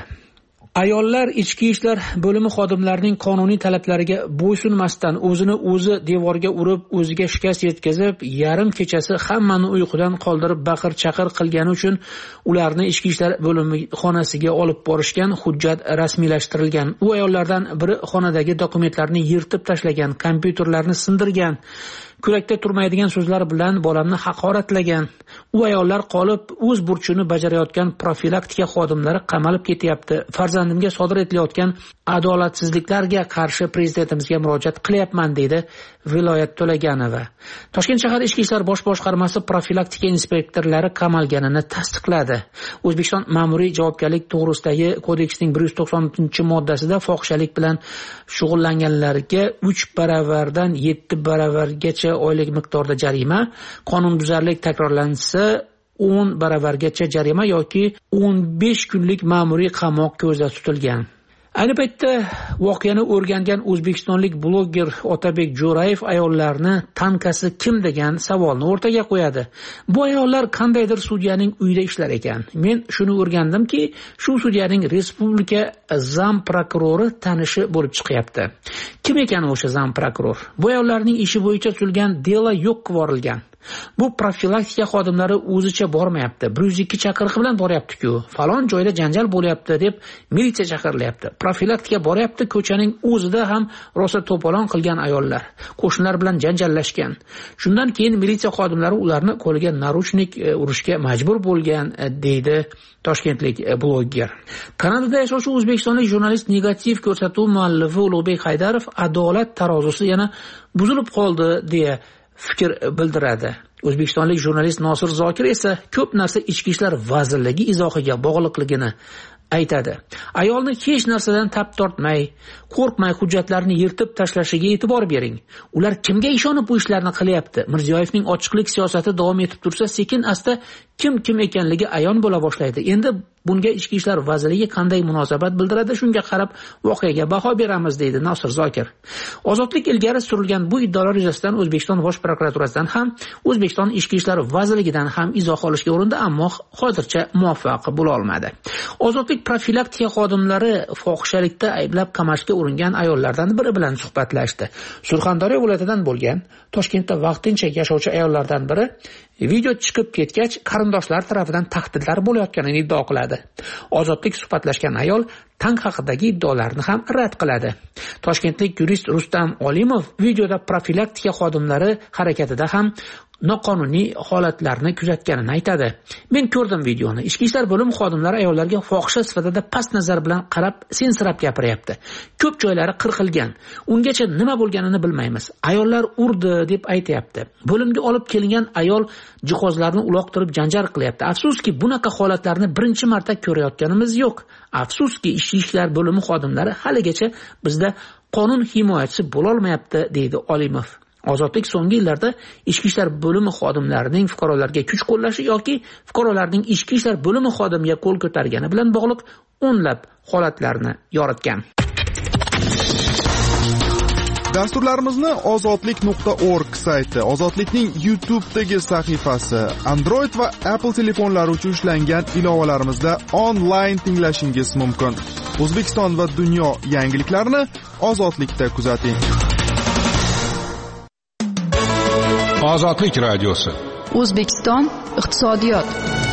Ayollar ichki ishlar bo'limi xodimlarining qonuniy talablariga bo'ysunmasdan o'zini o'zi devorga urib, o'ziga shikast yetkazib, yarim kechasi hammani uyqudan qoldirib baqir-chaqir qilgani uchun ularni ichki ishlar bo'limi xonasiga olib borishgan, hujjat rasmiylashtirilgan. U ayollardan biri xonadagi dokumentlarni yirtib tashlagan, kompyuterlarni sindirgan, kurakda turmaydigan so'zlar bilan bolamni haqoratlagan. U ayollar qolib o'z burchini bajarayotgan profilaktika xodimlari qamalib ketyapti. Farzandimga sodir etilayotgan adolatsizliklarga qarshi prezidentimizga murojaat qilyapman deydi Viloyat To'laganova. Toshkent shahar Ichki ishlar bosh boshqarmasi profilaktika inspektorlari qamalganini tasdiqladi. O'zbekiston ma'muriy javobgarlik to'g'risidagi kodeksning 190-moddasida fohishalik bilan shug'ullanganlarga 3 baravardan 7 baravargacha oylik miqdorda jarima, qonunbuzarlik takrorlansa 10 baravargacha jarima yoki 15 kunlik ma'muriy qamoq ko'zda tutilgan. Ayni paytda voqeani o'rgangan o'zbekistonlik bloger Otabek Jo'rayev ayollarni tankasi kim degan savolni o'rtaga qo'yadi. Bu ayollar qandaydir sudyaning uyida ishlar ekan. Men shuni o'rgandimki, shu sudyaning respublika zam prokurori tanishi bo'lib chiqyapti. Kim ekan o'sha zam prokuror? Bu ayollarning ishi bo'yicha tuzilgan delo yo'q qivorilgan. Bu profilaktika xodimlari o'zicha bormayapti. 102 chaqiriq bilan boryapti-ku. Falon joyda janjal bo'lyapti deb militsiya chaqirilyapti. Profilaktika boryapti, ko'chaning o'zida ham rosa to'polon qilgan ayollar, qo'shnilar bilan janjallashgan. Shundan keyin militsiya xodimlari ularni qo'liga naruchnik urishga majbur bo'lgan, deydi toshkentlik bloger. Kanadada yashovchi o'zbekistonlik jurnalist negativ ko'rsatuv muallifi Ulug'bek Haydarov adolat tarozusi yana buzilib qoldi deya fikr bildiradi. O'zbekistonlik jurnalist Nosir Zokir esa ko'p narsa Ichki ishlar vazirligi izohiga bog'liqligini aytadi. Ayolni hech narsadan tap tortmay, qo'rqmay hujjatlarni yirtib tashlashiga e'tibor bering. Ular kimga ishonib bu ishlarni qilyapti? Mirziyoyevning ochiqlik siyosati davom etib tursa, sekin-asta kim ekanligi ayon bo'la boshlaydi. Endi bunga Ichki ishlar vazirligi qanday munosabat bildiradi, shunga qarab voqeaga baho beramiz, deydi Nosir Zokir. Ozodlik ilgari surilgan bu iddaolar yuzasidan O'zbekiston Bosh prokuraturasidan ham, O'zbekiston Ichki ishlar vazirligidan ham izoh olishga urindi, ammo hozircha muvaffaq bo'la olmadi. Ozodlik profilaktika xodimlari fohishalikda ayblab qamashga uringan ayollardan biri bilan suhbatlashdi. Surxondaryo viloyatidan bo'lgan Toshkentda vaqtincha yashovchi ayollardan biri video chiqib ketgach, qarindoshlar tarafidan tahdidlar bo'layotganini iddao qiladi. Ozodlik suhbatlashgan ayol tank haqidagi iddaolarni ham rad qiladi. Toshkentlik yurist Rustam Olimov videoda profilaktika xodimlari harakatida ham noqonuniy holatlarni kuzatganini aytadi. Men ko'rdim videoni. Ichki ishlar bo'limi xodimlari ayollarga fohisha sifatida past nazar bilan qarab, sensirab gapiryapti. Ko'p joylari qirqilgan. Ungacha nima bo'lganini bilmaymiz. Ayollar urdi deb aytayapti. Bo'limga olib kelingan ayol jihozlarni uloqtirib janjal qilyapti. Afsuski, bunaqa holatlarni birinchi marta ko'rayotganimiz yo'q. Afsuski, Ichki ishlar bo'limi xodimlari haligacha bizda qonun himoyachisi bo'la olmayapti, deydi Olimov. Ozodlik so'nggi yillarda Ichki ishlar bo'limi xodimlarining fuqarolarga kuch qo'llashi yoki fuqarolarning Ichki ishlar bo'limi xodimiga qo'l ko'targani bilan bog'liq o'nlab holatlarni yoritgan. Dasturlarimizni ozodlik.org sayti, Ozodlikning YouTube'dagi sahifasi, Android va Apple telefonlari uchun ishlangan ilovalarimizda onlayn tinglashingiz mumkin. O'zbekiston va dunyo yangiliklarini Ozodlikda kuzating. Ozodlik radiosi. O'zbekiston iqtisodiyot.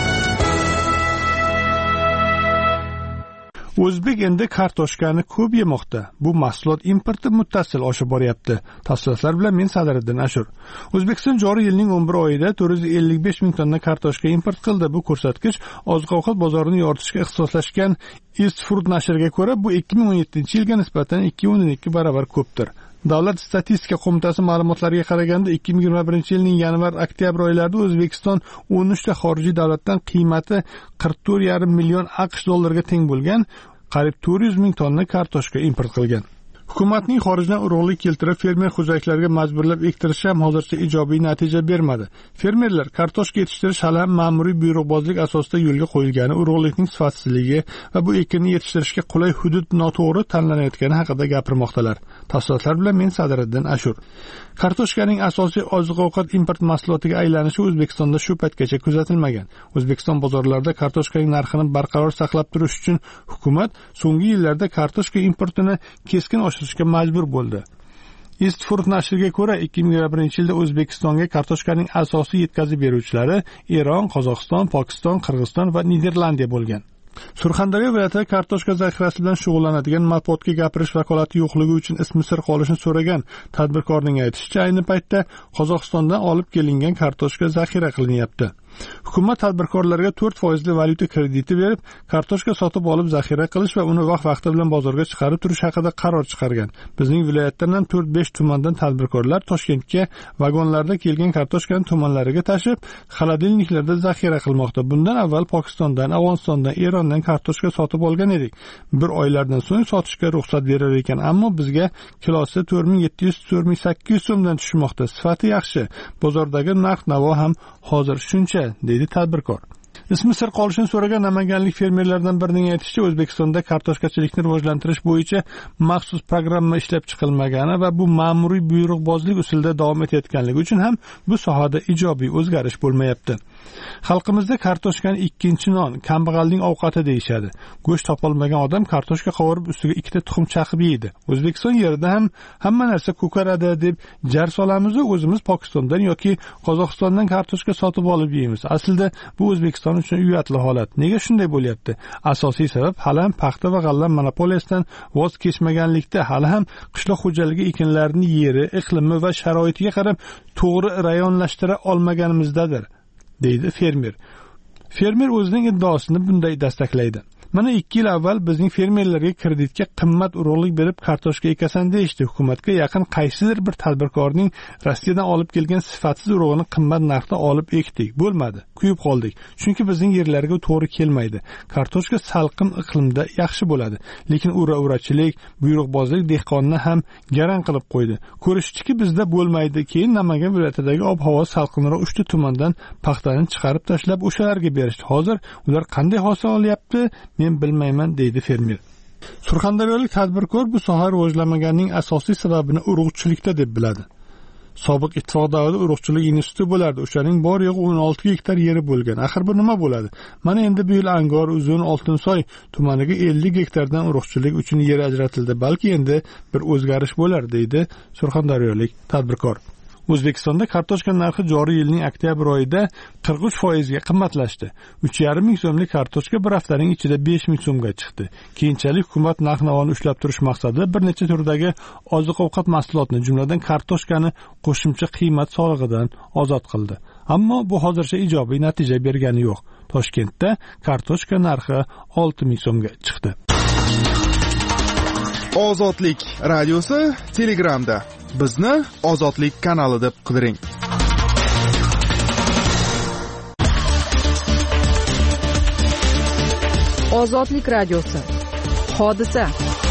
O'zbek endi kartoshkani ko'p yemoqda. Bu mahsulot importi muttasil oshib boryapti. Tafsilotlar bilan men Sadiriddin Ashur. O'zbekiston joriy yilning 11 oyida 455 ming tonna kartoshka import qildi. Bu ko'rsatkich oziq-ovqat bozorini yoritishga ixtisoslashgan East Food nashriga ko'ra, bu 2017-yilga nisbatan 2.2 barobar ko'pdir. Davlat statistika qo'mitasi ma'lumotlariga qaraganda 2021-yilning yanvar-oktyabr oylarida O'zbekiston 13 ta xorijiy davlatdan qiymati 44,5 million AQSh dollariga teng bo'lgan qariyb 400 ming tonna kartoshka import qilgan. Hukumatning xorijdan urug'lik keltirib fermer xo'jaliklariga majburlab ektirishi ham hozircha ijobiy natija bermadi. Fermerlar kartoshka yetishtirish hali ham ma'muriy buyruqbozlik asosida yo'lga qo'yilgani, urug'likning sifatsizligi va bu ekinni yetishtirishga qulay hudud noto'g'ri tanlanayotgani haqida gapirmoqdalar. Tafsilotlar bilan men Sadiriddin Ashur. Kartoshkaning asosiy oziq-ovqat import mahsulotiga aylanishi O'zbekistonda shu paytgacha kuzatilmagan. O'zbekiston bozorlarida kartoshkaning narxini barqaror saqlab turish uchun hukumat so'nggi yillarda kartoshka importini keskin oshirishga majbur bo'ldi. East Food nashriga ko'ra, 2021-yilda O'zbekistonga kartoshkaning asosiy yetkazib beruvchilari Eron, Qozog'iston, Pokiston, Qirg'iziston va Niderlandiya bo'lgan. Surxondaryo viloyatida kartoshka zaxirasi bilan shug'ullanadigan matbuotga gapirish vakolati yo'qligi uchun ismi sir qolishini so'ragan tadbirkorning aytishicha, ayni paytda Qozog'istondan olib kelingan kartoshka zaxira qilinyapti. Hukumat tadbirkorlarga 4% valyuta krediti berib, kartoshka sotib olib zaxira qilish va uni vaqti bilan bozorga chiqarib turish haqida qaror chiqargan. Bizning viloyatdan ham 4-5 tumandan tadbirkorlar Toshkentga vagonlarda kelgan kartoshkani tumanlariga tashib, xolodilniklarda zaxira qilmoqda. Bundan avval Pokistondan, Afg'onistondan, Erondan kartoshka sotib olgan edik. Bir oylardan so'ng sotishga ruxsat berar ekan, ammo bizga kilosi 4700-4800 so'mdan tushmoqda. Sifati yaxshi. Bozordagi narx-navo ham hozir shuncha, deydi tadbirkor. Ismi sir qolishini so'ragan namanganlik fermerlardan birining aytishicha, O'zbekistonda kartoshkachilikni rivojlantirish bo'yicha maxsus programma ishlab chiqilmagani va bu ma'muriy buyruqbozlik usulida davom etayotganligi uchun ham bu sohada ijobiy o'zgarish bo'lmayapti. Xalqimizda kartoshkani ikkinchi non, kambag'alning ovqati deyishadi. Go'sht topolmagan odam kartoshka qovurib ustiga ikkita tuxum chaqib yeydi. O'zbekiston yerida ham hamma narsa ko'karadi deb jar solamiz, o'zimiz Pokistondan yoki Qozog'istondan kartoshka sotib olib yeymiz. Aslida bu O'zbekiston uchun uyatli holat. Nega shunday bo'lyapti? Asosiy sabab hali ham paxta va g'alla monopoliyasidan voz kechmaganlikda, hali ham qishloq xo'jaligi ekinlarining yeri, iqlimi va sharoitiga qarab to'g'ri rayonlashtira olmaganimizdadir, deydi fermer. Fermer o'zining iddaosini bunday dastaklaydi. Mana 2 yil avval bizning fermerlarga kreditga qimmat urug'lik berib kartoshka ekasan deyishdi. Hukumatga yaqin qaysidir bir tadbirkorning Rossiyadan olib kelgan sifatsiz urug'ini qimmat narxda olib ekdik. Bo'lmadi, kuyib qoldik. Chunki bizning yerlarga to'g'ri kelmaydi. Kartoshka salqin iqlimda yaxshi bo'ladi, lekin ura-urachilik, buyruqbozlik dehqonni ham garang qilib qo'ydi. Ko'rishdiki bizda bo'lmaydi. Keyin Namangan viloyatidagi ob-havo salqinroq 3 ta tumandan paxtani chiqarib tashlab o'shalarga berishdi. Hozir ular qanday hosil olyapti? Men bilmayman, deydi fermer. Surxondaryolik tadbirkor bu soha rivojlanmaganining asosiy sababini urug'chilikda deb biladi. Sobiq ittifoq davrida urug'chilik instituti bo'lardi. O'shaning bor yo'q 16 gektar yeri bo'lgan. Axir bu nima bo'ladi? Mana endi bu yil Angor, Uzun, Oltinsoy tumaniga 50 gektardan urug'chilik uchun yer ajratildi. Balki endi bir o'zgarish bo'lar, deydi surxondaryolik tadbirkor. O'zbekistonda kartoshka narxi joriy yilning oktyabr oyida 43% ga qimmatlashdi. 3,5 ming so'mlik kartoshka bir haftaning ichida 5 ming so'mga chiqdi. Keyinchalik hukumat narx-navoni ushlab turish maqsadida bir necha turdagi oziq-ovqat mahsulotini, jumladan kartoshkani qo'shimcha qiymat solig'idan ozod qildi. Ammo bu hozircha ijobiy natija bergani yo'q. Toshkentda kartoshka narxi 6 ming so'mga chiqdi. Ozodlik radiosi Telegramda. Bizni Ozodlik kanali deb qidiring. Ozodlik radiosi. Hodisa.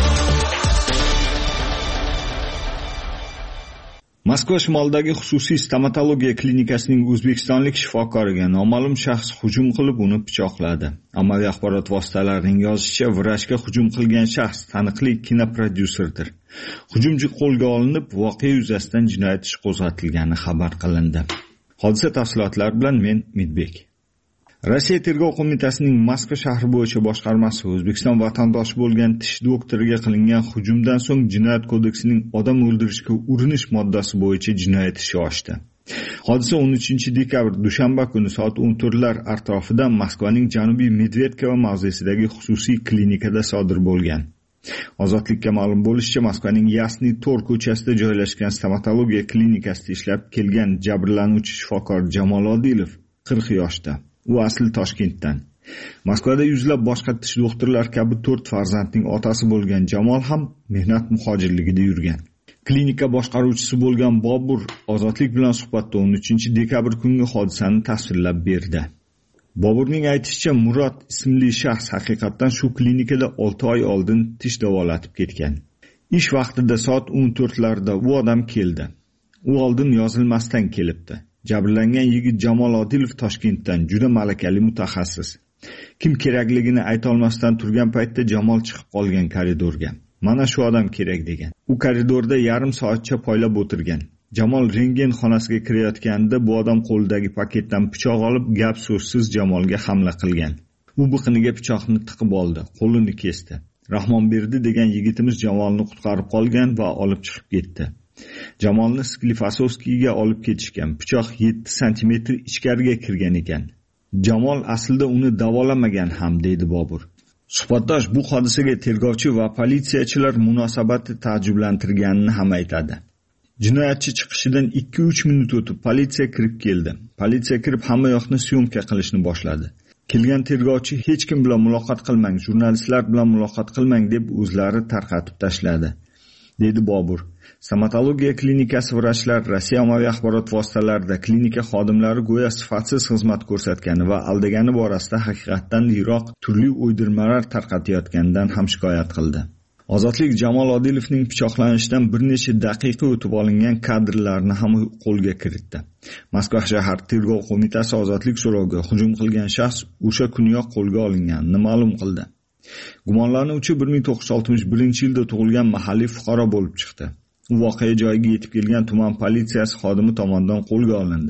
Moskva shimolidagi xususiy stomatologiya klinikasining o'zbekistonlik shifokoriga noma'lum shaxs hujum qilib uni pichoqladi. Ommaviy axborot vositalarining yozishicha, vrachga hujum qilgan shaxs taniqli kinoprodyuserdir. Hujumchi qo'lga olinib, voqea yuzasidan jinoyat ishi qo'zg'atilgani xabar qilindi. Hodisa tafsilotlari bilan men Midbek. Rossiya tergov qo'mitasining Moskva shahri bo'yicha boshqarmasi O'zbekiston vatandoshi bo'lgan tish doktoriga qilingan hujumdan so'ng Jinoyat kodeksining odam o'ldirishga urinish moddasi bo'yicha jinoyat ishi ochdi. Hodisa 13-dekabr dushanba kuni soat 14lar atrofida Moskvaning janubiy Medvedkovo mavzesidagi xususiy klinikada sodir bo'lgan. Ozodlikka ma'lum bo'lishicha, Moskvaning Yasniy Tor ko'chasida joylashgan stomatologiya klinikasida ishlab kelgan jabrlanuvchi shifokor Jamol Odilov 40 yoshda. U asli Toshkentdan. Moskvada yuzlab boshqa tish doktorlar kabi 4 farzandning otasi bo'lgan Jamol ham mehnat muhojirligida yurgan. Klinika boshqaruvchisi bo'lgan Bobur Ozodlik bilan suhbatda 13-dekabr kungi hodisani tasvirlab berdi. Boburning aytishicha, Murod ismli shaxs haqiqatan shu klinikada 6 oy oldin tish davolatib ketgan. Ish vaqtida soat 14larda u odam keldi. U oldin yozilmasdan kelibdi. Jabrlangan yigit Jamol Odilov Toshkentdan, juda malakali mutaxassis. Kim kerakligini ayta olmasdan turgan paytda Jamol chiqib qolgan koridorga. Mana shu odam kerak degan. U koridorda yarim soatcha poylab o'tirgan. Jamol rentgen xonasiga kirayotganda bu odam qo'lidagi paketdan pichoq olib, gap so'zsiz Jamolga hamla qilgan. U biqiniga pichoqni tiqib oldi, qo'lini kesdi. Rahmonberdi degan yigitimiz Jamolni qutqarib qolgan va olib chiqib ketdi. Jamolni Sklifasovskiyga olib ketishgan. Pichoq 7 sm ichkariga kirgan ekan. Jamol aslida uni davolamagan ham, deydi Bobur. Suhbatdosh bu hodisaga tergovchi va politsiyachilar munosabati ta'jublantirganini ham aytadi. Jinoyatchi chiqishidan 2-3 minut o'tib politsiya kirib keldi. Politsiya kirib hamma yoqni syomka qilishni boshladi. Kelgan tergovchi hech kim bilan muloqot qilmang, jurnalistlar bilan muloqot qilmang deb o'zlari tarqatib tashladi, deydi Bobur. Stomatologiya klinikasi vrachlar Rossiya ommaviy axborot vositalarida klinika xodimlari go'yo sifatsiz xizmat ko'rsatgani va aldagani borasida haqiqatdan yiroq turli o'ydirmalar tarqatayotganidan ham shikoyat qildi. Ozodlik Jamol Odilovning pichoqlanishidan bir necha daqiqa o'tib olingan kadrlarni ham qo'lga kiritdi. Moskva shahar tergov qo'mitasi Ozodlik so'roviga hujum qilgan shaxs o'sha kuniyoq qo'lga olinganini ma'lum qildi. Gumonlanuvchi 1961-yilda tug'ilgan mahalliy fuqaro bo'lib chiqdi. U voqea joyiga yetib kelgan tuman politsiyasi xodimi tomonidan qo'lga olindi.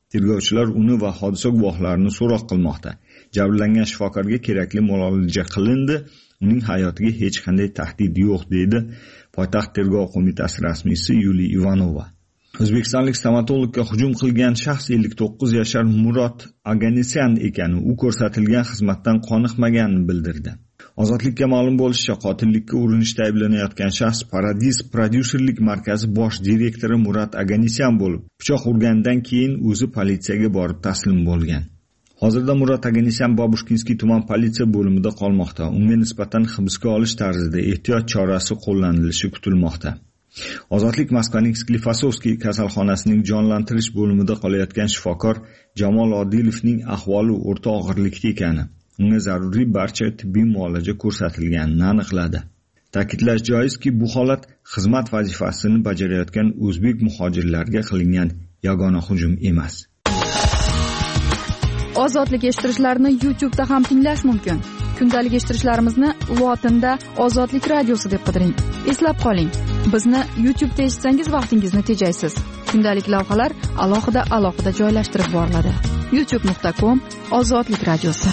Tergovchilar uni va hodisa guvohlarini so'roq qilmoqda. Jabrlangan shifokorga kerakli muolaja qilindi, uning hayotiga hech qanday tahdid yo'q, dedi poytaxt tergov qo'mitasi rasmiysi Yuliya Ivanova. O'zbekistonlik stomatologga hujum qilgan shaxs 59 yashar Murat Aganisyan ekani, u ko'rsatilgan xizmatdan qoniqmaganini bildirdi. Ozodlikka ma'lum bo'lishicha, qotillikka urinishda ayblanayotgan shaxs Paradis prodyuserlik markazi bosh direktori Murat Aganisyan bo'lib, pichoq urgandan keyin o'zi politsiyaga borib taslim bo'lgan. Hozirda Murat Aganisyan Babushkinskiy tuman politsiya bo'limida qolmoqda. Unga nisbatan hibsga olish tarzida ehtiyot chorasi qo'llanilishi kutilmoqda. Ozodlik Moskvaning Sklifosovskiy kasalxonasining jonlantirish bo'limida qolayotgan shifokor Jamol Odilovning ahvoli o'rta og'irlikda ekani, unga zaruriy barcha tibbiy muolaja ko'rsatilganini aniqladi. Ta'kidlash joizki, bu holat xizmat vazifasini bajarayotgan o'zbek muhojirlarga qilingan yagona hujum emas. Ozodlik eshittirishlarni YouTube'da ham tinglash mumkin. Kundalik eshittirishlarimizni lotinda Ozodlik radiosi deb qidiring. Eslab qoling, bizni YouTube'da eshitsangiz vaqtingizni tejaysiz. Kundalik lavhalar alohida joylashtirib boriladi. youtube.com/Ozodlik radiosi.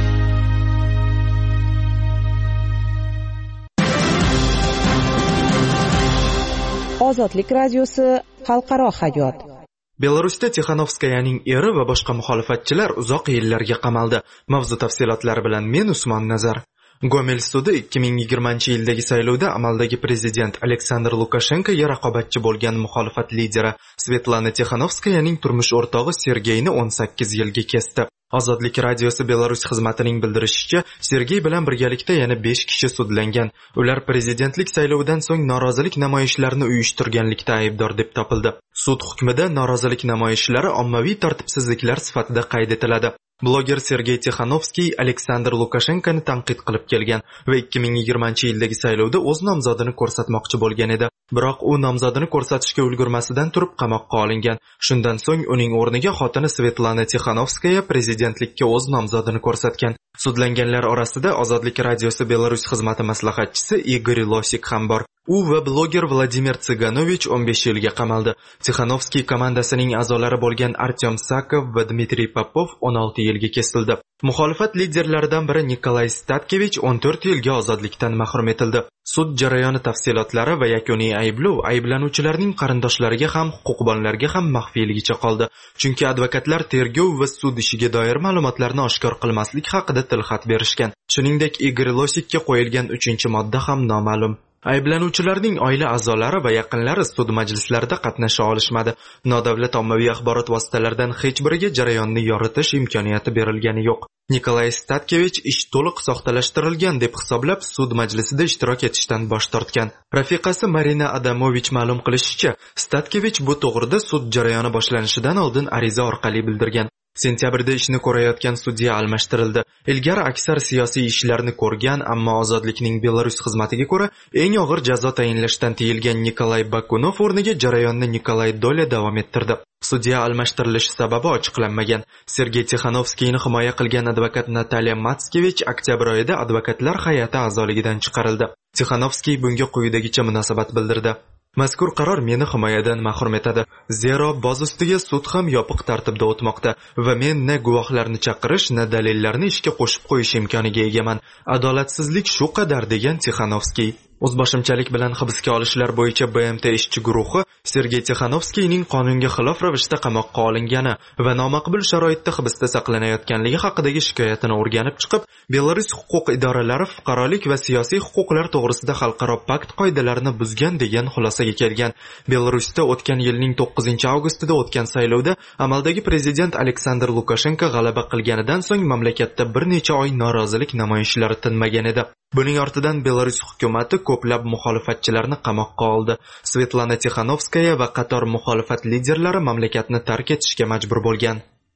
Ozodlik radiosi xalqaro hayot. Belarusda Tixanovskayaning eri va boshqa muxolifatchilar uzoq yillarga qamaldi. Mavzu tafsilotlari bilan men Usmon Nazar. Gomel sudi 2020-yildagi saylovda amaldagi prezident Aleksandr Lukashenkoga raqobatchi bo'lgan muxolifat lideri Svetlana Tixanovskayaning turmush o'rtog'i Sergeyni 18 yilga kesdi. Ozodlik radiosi Belarus xizmatining bildirishicha, Sergey bilan birgalikda yana 5 kishi sudlangan. Ular prezidentlik saylovidan so'ng norozilik namoyishlarini uyushtirganlikda aybdor deb topildi. Sud hukmida norozilik namoyishlari ommaviy tartibsizliklar sifatida qayd etiladi. Bloger Sergey Tixanovskiy Aleksandr Lukashenkoni tanqid qilib kelgan va 2020-yildagi saylovda o'z nomzodini ko'rsatmoqchi bo'lgan edi. Biroq u nomzodini ko'rsatishga ulgurmasidan turib qamoqqa olingan. Shundan so'ng uning o'rniga xotini Svetlana Tixanovskaya prezidentlikka o'z nomzodini ko'rsatgan. Sudlanganlar orasida Ozodlik radiosi Belarus xizmati maslahatchisi Igor Losik ham bor. U va bloger Vladimir Tsiganovich 15 yilga qamaldi. Tixanovskiy komandasining a'zolari bo'lgan Artyom Sakov va Dmitriy Popov 16 yilga kesildi. Muxolifat liderlaridan biri Nikolay Statkevich 14 yilga ozodlikdan mahrum etildi. Sud jarayoni tafsilotlari va yakuniy ayblov ayblanuvchilarning qarindoshlariga ham, huquqbonlarga ham maxfiyligicha qoldi. Chunki advokatlar tergov va sud ishiga doir ma'lumotlarni oshkor qilmaslik haqida tilxat berishgan. Shuningdek, Igor Losikka qo'yilgan 3-modda ham noma'lum. Ayblanuvchilarning oila a'zolari va yaqinlari sud majlislarida qatnasha olishmadi. Nodavlat ommaviy axborot vositalaridan hech biriga jarayonni yoritish imkoniyati berilgani yo'q. Nikolay Statkevich ish to'liq soxtalashtirilgan deb hisoblab sud majlisida ishtirok etishdan bosh tortgan. Rafiqasi Marina Adamovich ma'lum qilishicha, Statkevich bu to'g'rida sud jarayoni boshlanishidan oldin ariza orqali bildirgan. Sentyabrda ishni ko'rayotgan sudya almashtirildi. Ilgari aksar siyosiy ishlarni ko'rgan, ammo Ozodlikning Belarus xizmatiga ko'ra eng og'ir jazo tayinlashdan tiyilgan Nikolay Bakunov o'rniga jarayonni Nikolay Dolya davom ettirdi. Sudya almashtirilishi sababi ochiqlanmagan. Sergey Tixanovskiyni himoya qilgan advokat Natalya Matskevich oktyabr oyida advokatlar hay'ati a'zoligidan chiqarildi. Tixanovskiy bunga quyidagicha munosabat bildirdi. Mazkur qaror meni himoyadan mahrum etadi. Zero boz ustiga sud ham yopiq tartibda o'tmoqda va men na guvohlarni chaqirish, na dalillarni ishga qo'shib qo'yish imkoniga egaman. Adolatsizlik shu qadar, degan Tixanovskiy. O'zboshimchalik bilan hibsga olishlar bo'yicha BMT ishchi guruhi Sergey Tixanovskiyning qonunga xilof ravishda qamoqqa olingani va nomaqbul sharoitda hibsda saqlanayotganligi haqidagi shikoyatini o'rganib chiqib, Belarus huquq idoralari fuqarolik va siyosiy huquqlar to'g'risida xalqaro pakt qoidalarini buzgan degan xulosaga kelgan. Belarusda o'tgan yilning 9-avgustida o'tgan saylovda amaldagi prezident Aleksandr Lukashenko g'alaba qilganidan so'ng mamlakatda bir necha oy norozilik namoyishlari tinmagan edi. Buning ortidan Belarus hukumati ko'plab muxolifatchilarni qamoqqa oldi. Svetlana Tixanovskaya va qator muxolifat liderlari mamlakatni tark etishga majbur bo'lgan.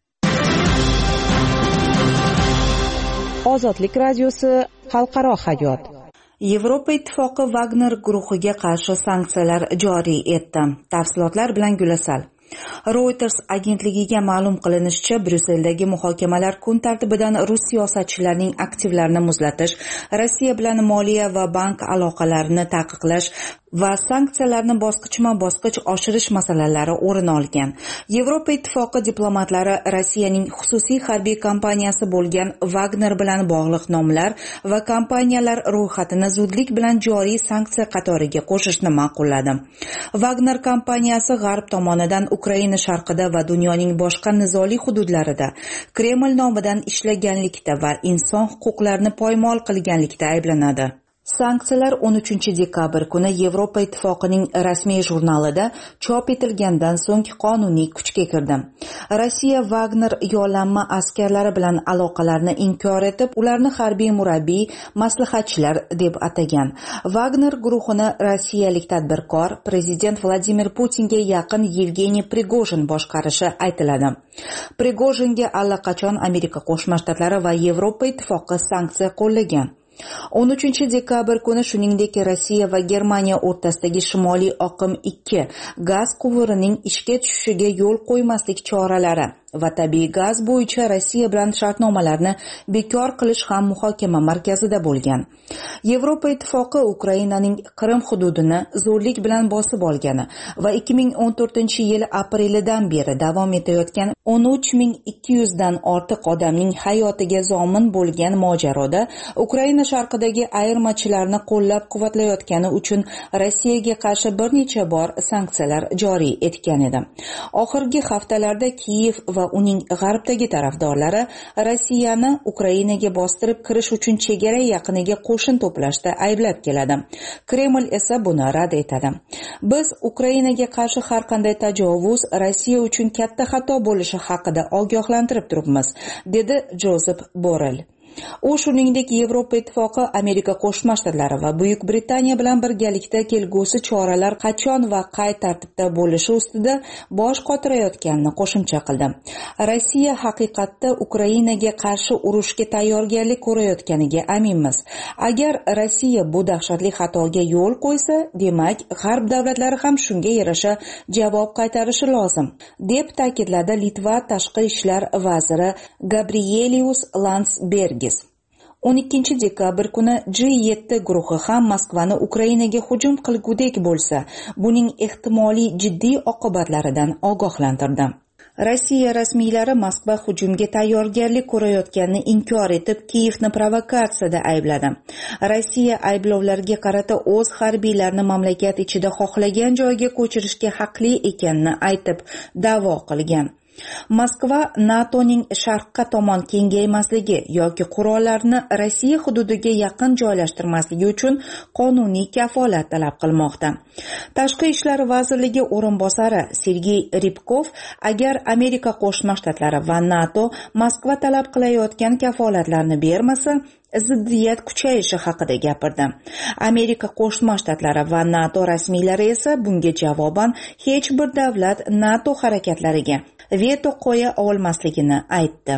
Ozodlik radiosi xalqaro hayot. Yevropa ittifoqi Wagner guruhiga qarshi sanksiyalar joriy etdi. Tafsilotlar bilan Gulasal. Reuters agentligiga ma'lum qilinishicha, Bryusseldagi muhokamalar kun tartibidan rus siyosatchilarining aktivlarini muzlatish, Rossiya bilan moliya va bank aloqalarini taqiqlash va sanksiyalarni bosqichma-bosqich oshirish masalalari o'rin olgan. Yevropa Ittifoqi diplomatlari Rossiyaning xususiy harbiy kompaniyasi bo'lgan Wagner bilan bog'liq nomlar va kompaniyalar ro'yxatini zudlik bilan joriy sanksiya qatoriga qo'shishni ma'qulladi. Wagner kompaniyasi G'arb tomonidan Ukraina sharqida va dunyoning boshqa nizoli hududlarida Kreml nomidan ishlaganlikda va inson huquqlarini poymol qilganlikda ayblanadi. Sanksiyalar 13-dekabr kuni Yevropa Ittifoqining rasmiy jurnalida chop etilgandan so'ng qonuniy kuchga kirdi. Rossiya Wagner yollanma askarlari bilan aloqalarni inkor etib, ularni harbiy murabbiy, maslahatchilar deb atagan. Wagner guruhini rossiyalik tadbirkor, prezident Vladimir Putinga yaqin Yevgeniy Prigojin boshqarishi aytiladi. Prigojinga allaqachon Amerika Qo'shma Shtatlari va Yevropa Ittifoqi sanksiya qo'llagan. 13-dekabr kuni shuningdek Rossiya va Germaniya o'rtasidagi Shimoliy oqim 2 gaz quvurining ishga tushishiga yo'l qo'ymaslik choralari va tabiiy gaz bo'yicha Rossiya bilan shartnomalarni bekor qilish ham muhokama markazida bo'lgan. Yevropa Ittifoqi Ukrainaning Qrim hududini zo'rlik bilan bosib olgani va 2014-yil aprelidan beri davom etayotgan 13200 dan ortiq odamning hayotiga zomin bo'lgan mojaroda Ukraina sharqidagi ayirmachilarni qo'llab-quvvatlayotgani uchun Rossiyaga qarshi bir necha bor sanksiyalar joriy etgan edi. Oxirgi haftalarda Kiyev va uning g'arbdagi tarafdorlari Rossiyani Ukrainaga bostirib kirish uchun chegara yaqiniga qo'shin to'plashda ayblab keladi. Kreml esa buni rad etadi. Biz Ukrainaga qarshi har qanday tajovuz Rossiya uchun katta xato bo'lishi haqida ogohlantirib turibmiz, dedi Josep Borrell. U shuningdek Yevropa Ittifoqi, Amerika Qo'shma Shtatlari va Buyuk Britaniya bilan birgalikda kelgusi choralar qachon va qay tartibda bo'lishi ustida bosh qotirayotganini qo'shimcha qildi. Rossiya haqiqatda Ukrainaga qarshi urushga tayyorgarlik ko'rayotganiga aminmiz. Agar Rossiya bu dahshatli xatoga yo'l qo'ysa, demak, G'arb davlatlari ham shunga yarasha javob qaytarishi lozim, deb ta'kidladi Litva tashqi ishlar vaziri Gabrielius Landsbergis. 12-dekabr kuni G7 guruhi ham Moskvani Ukrainaga hujum qilgudek bo'lsa, buning ehtimoliy jiddiy oqibatlaridan ogohlantirdi. Rossiya rasmiylari Moskva hujumga tayyorgarlik ko'rayotganini inkor etib, Kiyevni provokatsiyada aybladi. Rossiya ayblovlarga qarata o'z harbiylarini mamlakat ichida xohlagan joyga ko'chirishga haqli ekanini aytib, da'vo qilgan. Moskva NATOning sharqqa tomon kengaymasligi yoki qurollarni Rossiya hududiga yaqin joylashtirmasligi uchun qonuniy kafolat talab qilmoqda. Tashqi ishlar vazirligi o'rinbosari Sergey Rybkov agar Amerika Qo'shma Shtatlari va NATO Moskva talab qilayotgan kafolatlarni bermasa, ziddiyat kuchayishi haqida gapirdi. Amerika Qo'shma Shtatlari va NATO rasmiylari esa bunga javoban hech bir davlat NATO harakatlariga veto qo'ya olmasligini aytdi.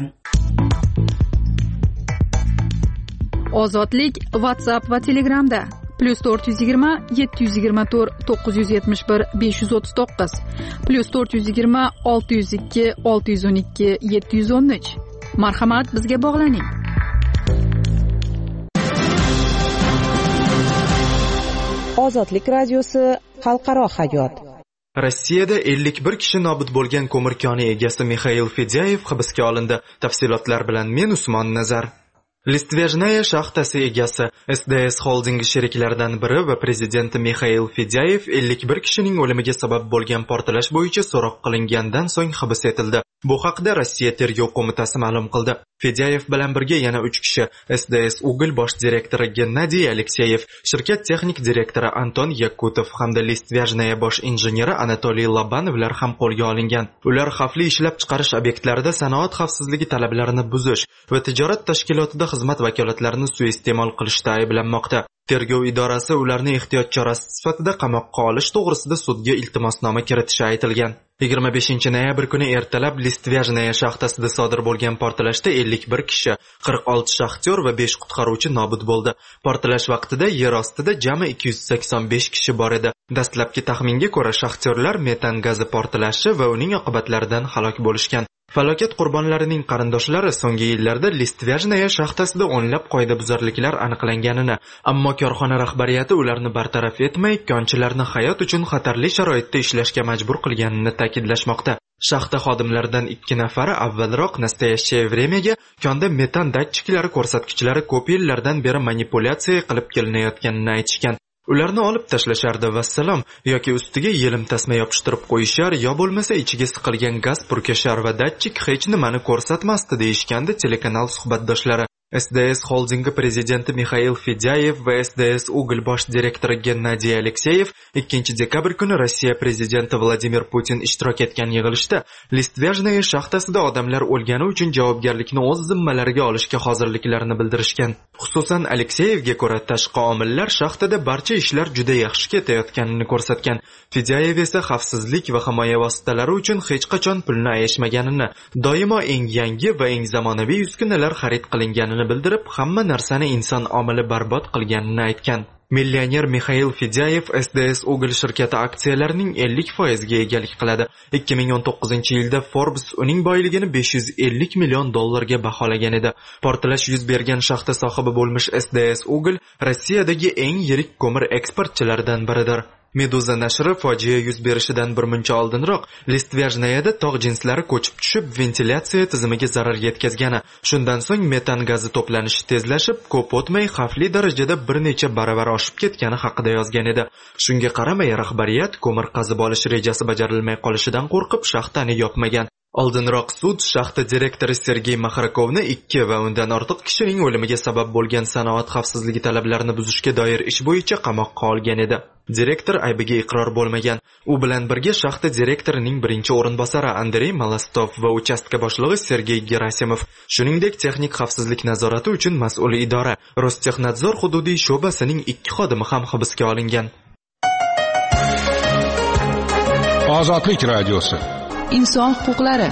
Ozodlik WhatsApp va Telegramda +420 724 971 539 +420 602 612 713. Marhamat, bizga bog'laning. Ozodlik radiosi xalqaro hayot. Rossiyada 51 kishi nobud bo'lgan ko'mir koni egasi Mixail Fedyayev hibsga olindi. Tafsilotlar bilan men Usmon Nazar. Listvejnaya shaxtasi egasi SDS Holding sheriklaridan biri va prezidenti Mixail Fedyayev 51 kishining o'limiga sabab bo'lgan portlash bo'yicha so'roq qilingandan so'ng hibs etildi. Bu haqda Rossiya tergov qo'mitasi ma'lum qildi. Fedyayev bilan birga yana 3 kishi SDS Ugl bosh direktori Gennadiy Alekseyev, shirkat texnik direktori Anton Yakutov hamda Listvejnaya bosh injeneri Anatoliy Lobanovlar ham qo'lga olingan. Ular xavfli ishlab chiqarish obyektlarida sanoat xavfsizligi talablarini buzish va tijorat tashkilotida xizmat vakolatlarini suiiste'mol qilishda ayblanmoqda. Tergov idorasi ularni ehtiyot chorasi sifatida qamoqqa olish to'g'risida sudga iltimosnoma kiritishi aytilgan. 25-noyabr kuni ertalab Listvejnaya shaxtasida sodir bo'lgan portlashda 51 kishi, 46 shaxtyor va 5 qutqaruvchi nobud bo'ldi. Portlash vaqtida yer ostida jami 285 kishi bor edi. Dastlabki taxminga ko'ra, shaxtyorlar metan gazi portlashi va uning oqibatlaridan halok bo'lishgan. Falokat qurbonlarining qarindoshlari so'nggi yillarda Listvajnaya shaxtasida o'nlab qoidabuzarliklar aniqlanganini, ammo korxona rahbariyati ularni bartaraf etmay, konchilarni hayot uchun xatarli sharoitda ishlashga majbur qilganini ta'kidlashmoqda. Shaxta xodimlaridan 2 nafari avvalroq Nastoящее времяga konda metan datchiklari ko'rsatkichlari ko'p yillardan beri manipulyatsiya qilib kelinayotganini aytishgan. Ularni olib tashlashardi vassalom, yoki ustiga yelim tasma yopishtirib qo'yishar, yo bo'lmasa ichiga siqilgan gaz purkashar va datchik hech nimani ko'rsatmasdi deyishgandi telekanal suhbatdoshlari. SDS Holdingi prezidenti Mikhail Fedyayev va SDS Uголь bosh direktori Gennadiy Alekseyev 2 dekabr kuni Rossiya prezidenti Vladimir Putin ishtirok etgan yig'ilishda Listvajnaya shaxtasida odamlar o'lgani uchun javobgarlikni o'z zimmalariga olishga hozirliklarini bildirishgan. Xususan Alekseyevga ko'ra tashqi omillar shaxtada barcha ishlar juda yaxshi ketayotganini ko'rsatgan. Fedyayev esa xavfsizlik va himoya vositalari uchun hech qachon pulni ayashmaganini, doimo eng yangi va eng zamonaviy uskunalar xarid qilinganini bildirib, hamma narsani inson omili barbod qilganini aytgan. Millioner Mikhail Fedyayev SDS Uголь shirkati aksiyalarining 50% ga egalik qiladi. 2019-yilda Forbes uning boyligini $550 million ga baholagan edi. Portlash yuz bergan shaxta sohibi bo'lmish SDS Uголь Rossiyadagi eng yirik ko'mir eksportchilaridan biridir. Meduza nashri fojia yuz berishidan bir muncha oldinroq Listvajnayada tog' jinslari ko'chib tushib ventilyatsiya tizimiga zarar yetkazgani, shundan so'ng metan gazi to'planishi tezlashib, ko'p o'tmay xavfli darajada bir necha baravar oshib ketgani haqida yozgan edi. Shunga qaramay rahbariyat ko'mir qazib olish rejasi bajarilmay qolishidan qo'rqib shaxtani yopmagan. Oldinroq sud shaxta direktori Sergey Maxrakovni 2 va undan ortiq kishining o'limiga sabab bo'lgan sanoat xavfsizligi talablarini buzishga doir ish bo'yicha qamoqqa olgan edi. Direktor aybiga iqror bo'lmagan. U bilan birga shaxta direktorining birinchi o'rinbosari Andrey Malastov va uchastka boshlig'i Sergey Gerasimov, shuningdek texnik xavfsizlik nazorati uchun mas'ul idora Rostexnadzor hududiy sho'basining 2 xodimi ham hibsga olingan. Ozodlik radiosi. Inson huquqlari.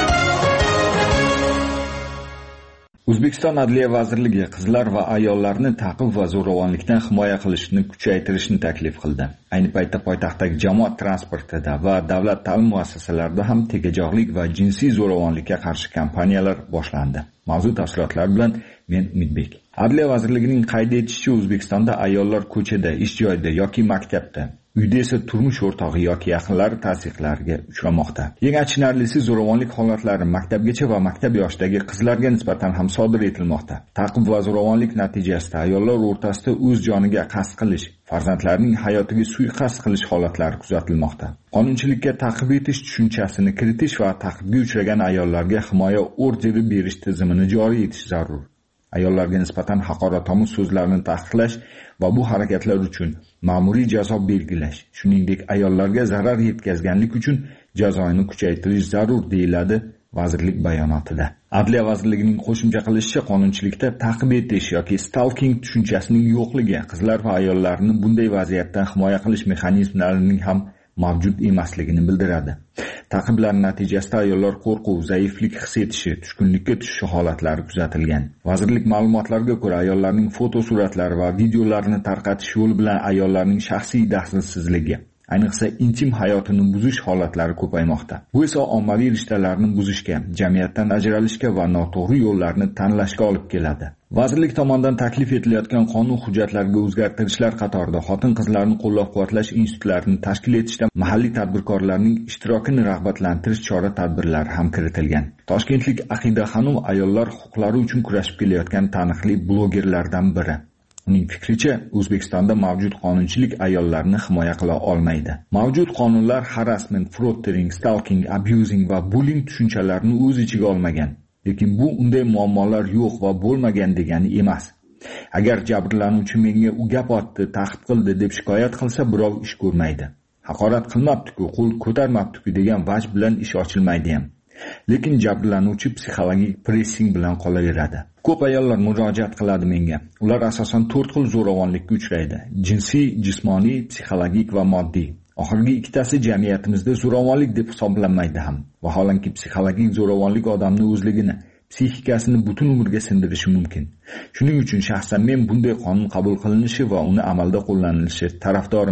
O'zbekiston Adliya vazirligi qizlar va ayollarni ta'qib va zo'ravonlikdan himoya qilishni kuchaytirishni taklif qildi. Ayni paytda poytaxtdagi jamoat transportida va davlat ta'lim muassasalarida ham tegajog'lik va jinsiy zo'ravonlikka qarshi kampaniyalar boshlandi. Mavzu tafsilotlari bilan men Umidbek. Adliya vazirligining qayd etishicha, O'zbekistonda ayollar ko'chada, ish joyida yoki maktabda, uyda esa turmush o'rtog'i yoki yaqinlari tazyiqlariga uchramoqda. Eng achinarlisi, zo'ravonlik holatlari maktabgacha va maktab yoshidagi qizlarga nisbatan ham sodir etilmoqda. Ta'qib va zo'ravonlik natijasida ayollar o'rtasida o'z joniga qasd qilish, farzandlarining hayotiga suiqasd qilish holatlari kuzatilmoqda. Qonunchilikka ta'qib etish tushunchasini kiritish va ta'qibga uchragan ayollarga himoya orderi berish tizimini joriy etish zarur. Ayollarga nisbatan haqoratomuz so'zlarni taqiqlash va bu harakatlar uchun ma'muriy jazo belgilash, shuningdek ayollarga zarar yetkazganlik uchun jazoni kuchaytirish zarur, deyiladi vazirlik bayonotida. Adliya vazirligining qo'shimcha qilishicha, qonunchilikda ta'qib etish yoki stalking tushunchasining yo'qligi qizlar va ayollarni bunday vaziyatdan himoya qilish mexanizmlarining ham mavjud emasligini bildiradi. Ta'qiblar natijasida ayollar qo'rquv, zaiflik his etishi, tushkunlikka tushishi holatlari kuzatilgan. Vazirlik ma'lumotlariga ko'ra, ayollarning fotosuratlari va videolarini tarqatish yo'li bilan ayollarning shaxsiy daxlsizligi, ayniqsa intim hayotini buzish holatlari ko'paymoqda. Bu esa ommaviy rishtalarni buzishga, jamiyatdan ajralishga va noto'g'ri yo'llarni tanlashga olib keladi. Vazirlik tomonidan taklif etilayotgan qonun hujjatlariga o'zgartirishlar qatorida xotin-qizlarni qo'llab-quvvatlash institutlarini tashkil etishda mahalliy tadbirkorlarning ishtirokini rag'batlantirish chora-tadbirlari ham kiritilgan. Toshkentlik Aqida Xanum ayollar huquqlari uchun kurashib kelayotgan taniqli blogerlardan biri. Uning fikricha, O'zbekistonda mavjud qonunchilik ayollarni himoya qila olmaydi. Mavjud qonunlar harassment, frottering, stalking, abusing va bullying tushunchalarini o'z ichiga olmagan. Lekin bu unday muammolar yo'q va bo'lmagan degani emas. Agar jabrlanuvchi menga u gap otdi, ta'qib qildi deb shikoyat qilsa, birov ish ko'rmaydi. Haqorat qilmabdi-ku, qo'l ko'tarmabdi-ku degan vaj bilan ish ochilmaydi ham. Lekin jabrlanuvchi psixologik pressing bilan qolaveradi. Ko'p ayollar murojaat qiladi menga. Ular asosan 4 xil zo'ravonlikka uchraydi: jinsiy, jismoniy, psixologik va moddiy. Oxirgi ikkitasi jamiyatimizda zo'ravonlik deb hisoblanmaydi ham. Vaholanki psixologik zo'ravonlik odamning o'zligini, psixikasini butun umrga sindirishi mumkin. Shuning uchun shaxsan men bunday qonun qabul qilinishi va uni amalda qo'llanilishi tarafdoriman.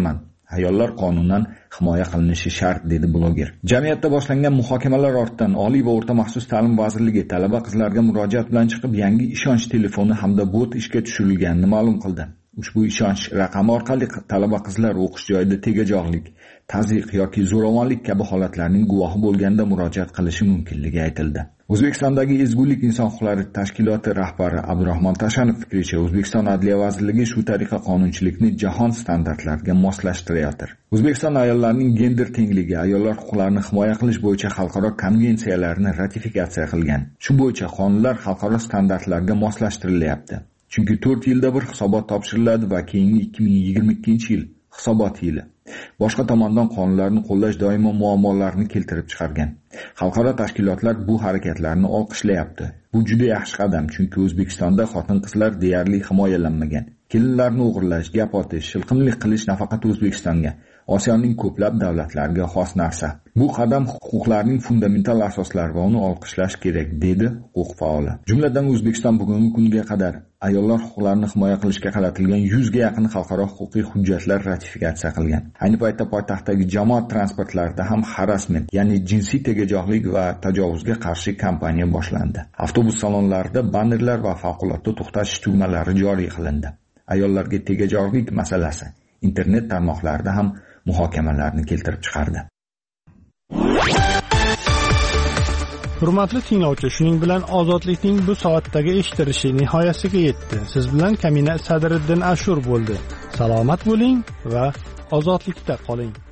Ayollar qonunan himoya qilinishi shart, dedi bloger. Jamiyatda boshlangan muhokamalar ortidan Oliy va o'rta maxsus ta'lim vazirligi talaba qizlarga murojaat bilan chiqib, yangi ishonch telefoni hamda bot ishga tushirilganini ma'lum qildi. Ushbu ishonch raqami orqali talaba qizlar o'qish joyida tegajog'lik, tazyiq yoki zo'ravonlik kabi holatlarning guvohi bo'lganda murojaat qilishi mumkinligi aytildi. O'zbekistondagi Ezgulik inson huquqlari tashkiloti rahbari Abdurahmon Tashanov fikricha, O'zbekiston Adliya vazirligi shu tariqa qonunchilikni jahon standartlariga moslashtirayotdi. O'zbekiston ayollarining gender tengligi, ayollar huquqlarini himoya qilish bo'yicha xalqaro konvensiyalarni ratifikatsiya qilgan. Shu bo'yicha qonunlar xalqaro standartlarga moslashtirilyapti. Chunki 4 yilda bir hisobot topshiriladi va keyingi 2022-yil hisobot yili. Boshqa tomondan qonunlarni qo'llash doimo muammolarni keltirib chiqargan. Xalqaro tashkilotlar bu harakatlarni olqishlayapti. Bu juda yaxshi qadam, chunki O'zbekistonda xotin-qizlar deyarli himoyalanmagan. Kelinlarni o'g'irlash, gap otish, shilqimlik qilish nafaqat O'zbekistonga, Osiyoning ko'plab davlatlariga xos narsa. Bu qadam huquqlarning fundamental asoslari va uni olqishlash kerak, dedi huquq faoli. Jumladan O'zbekiston bugungi kunga qadar ayollar huquqlarini himoya qilishga qaratilgan 100 ga yaqin xalqaro huquqiy hujjatlar ratifikatsiya qilgan. Ayni paytda poytaxtdagi jamoat transportlarida ham harassment, ya'ni jinsiy tegajog'lik va tajovuzga qarshi kampaniya boshlandi. Avtobus salonlarida bannerlar va favqulodda to'xtash tugmalari joriy qilindi. Ayollarga tegajog'lik masalasi internet tarmoqlarida ham muhokamalarni keltirib chiqardi. Hurmatli tinglovchi, shuning bilan ozodlikning bu soatdagi eshitilishi nihoyasiga yetdi. Siz bilan Kamina Sadriddin Ashur bo'ldi. Salomat bo'ling va ozodlikda qoling.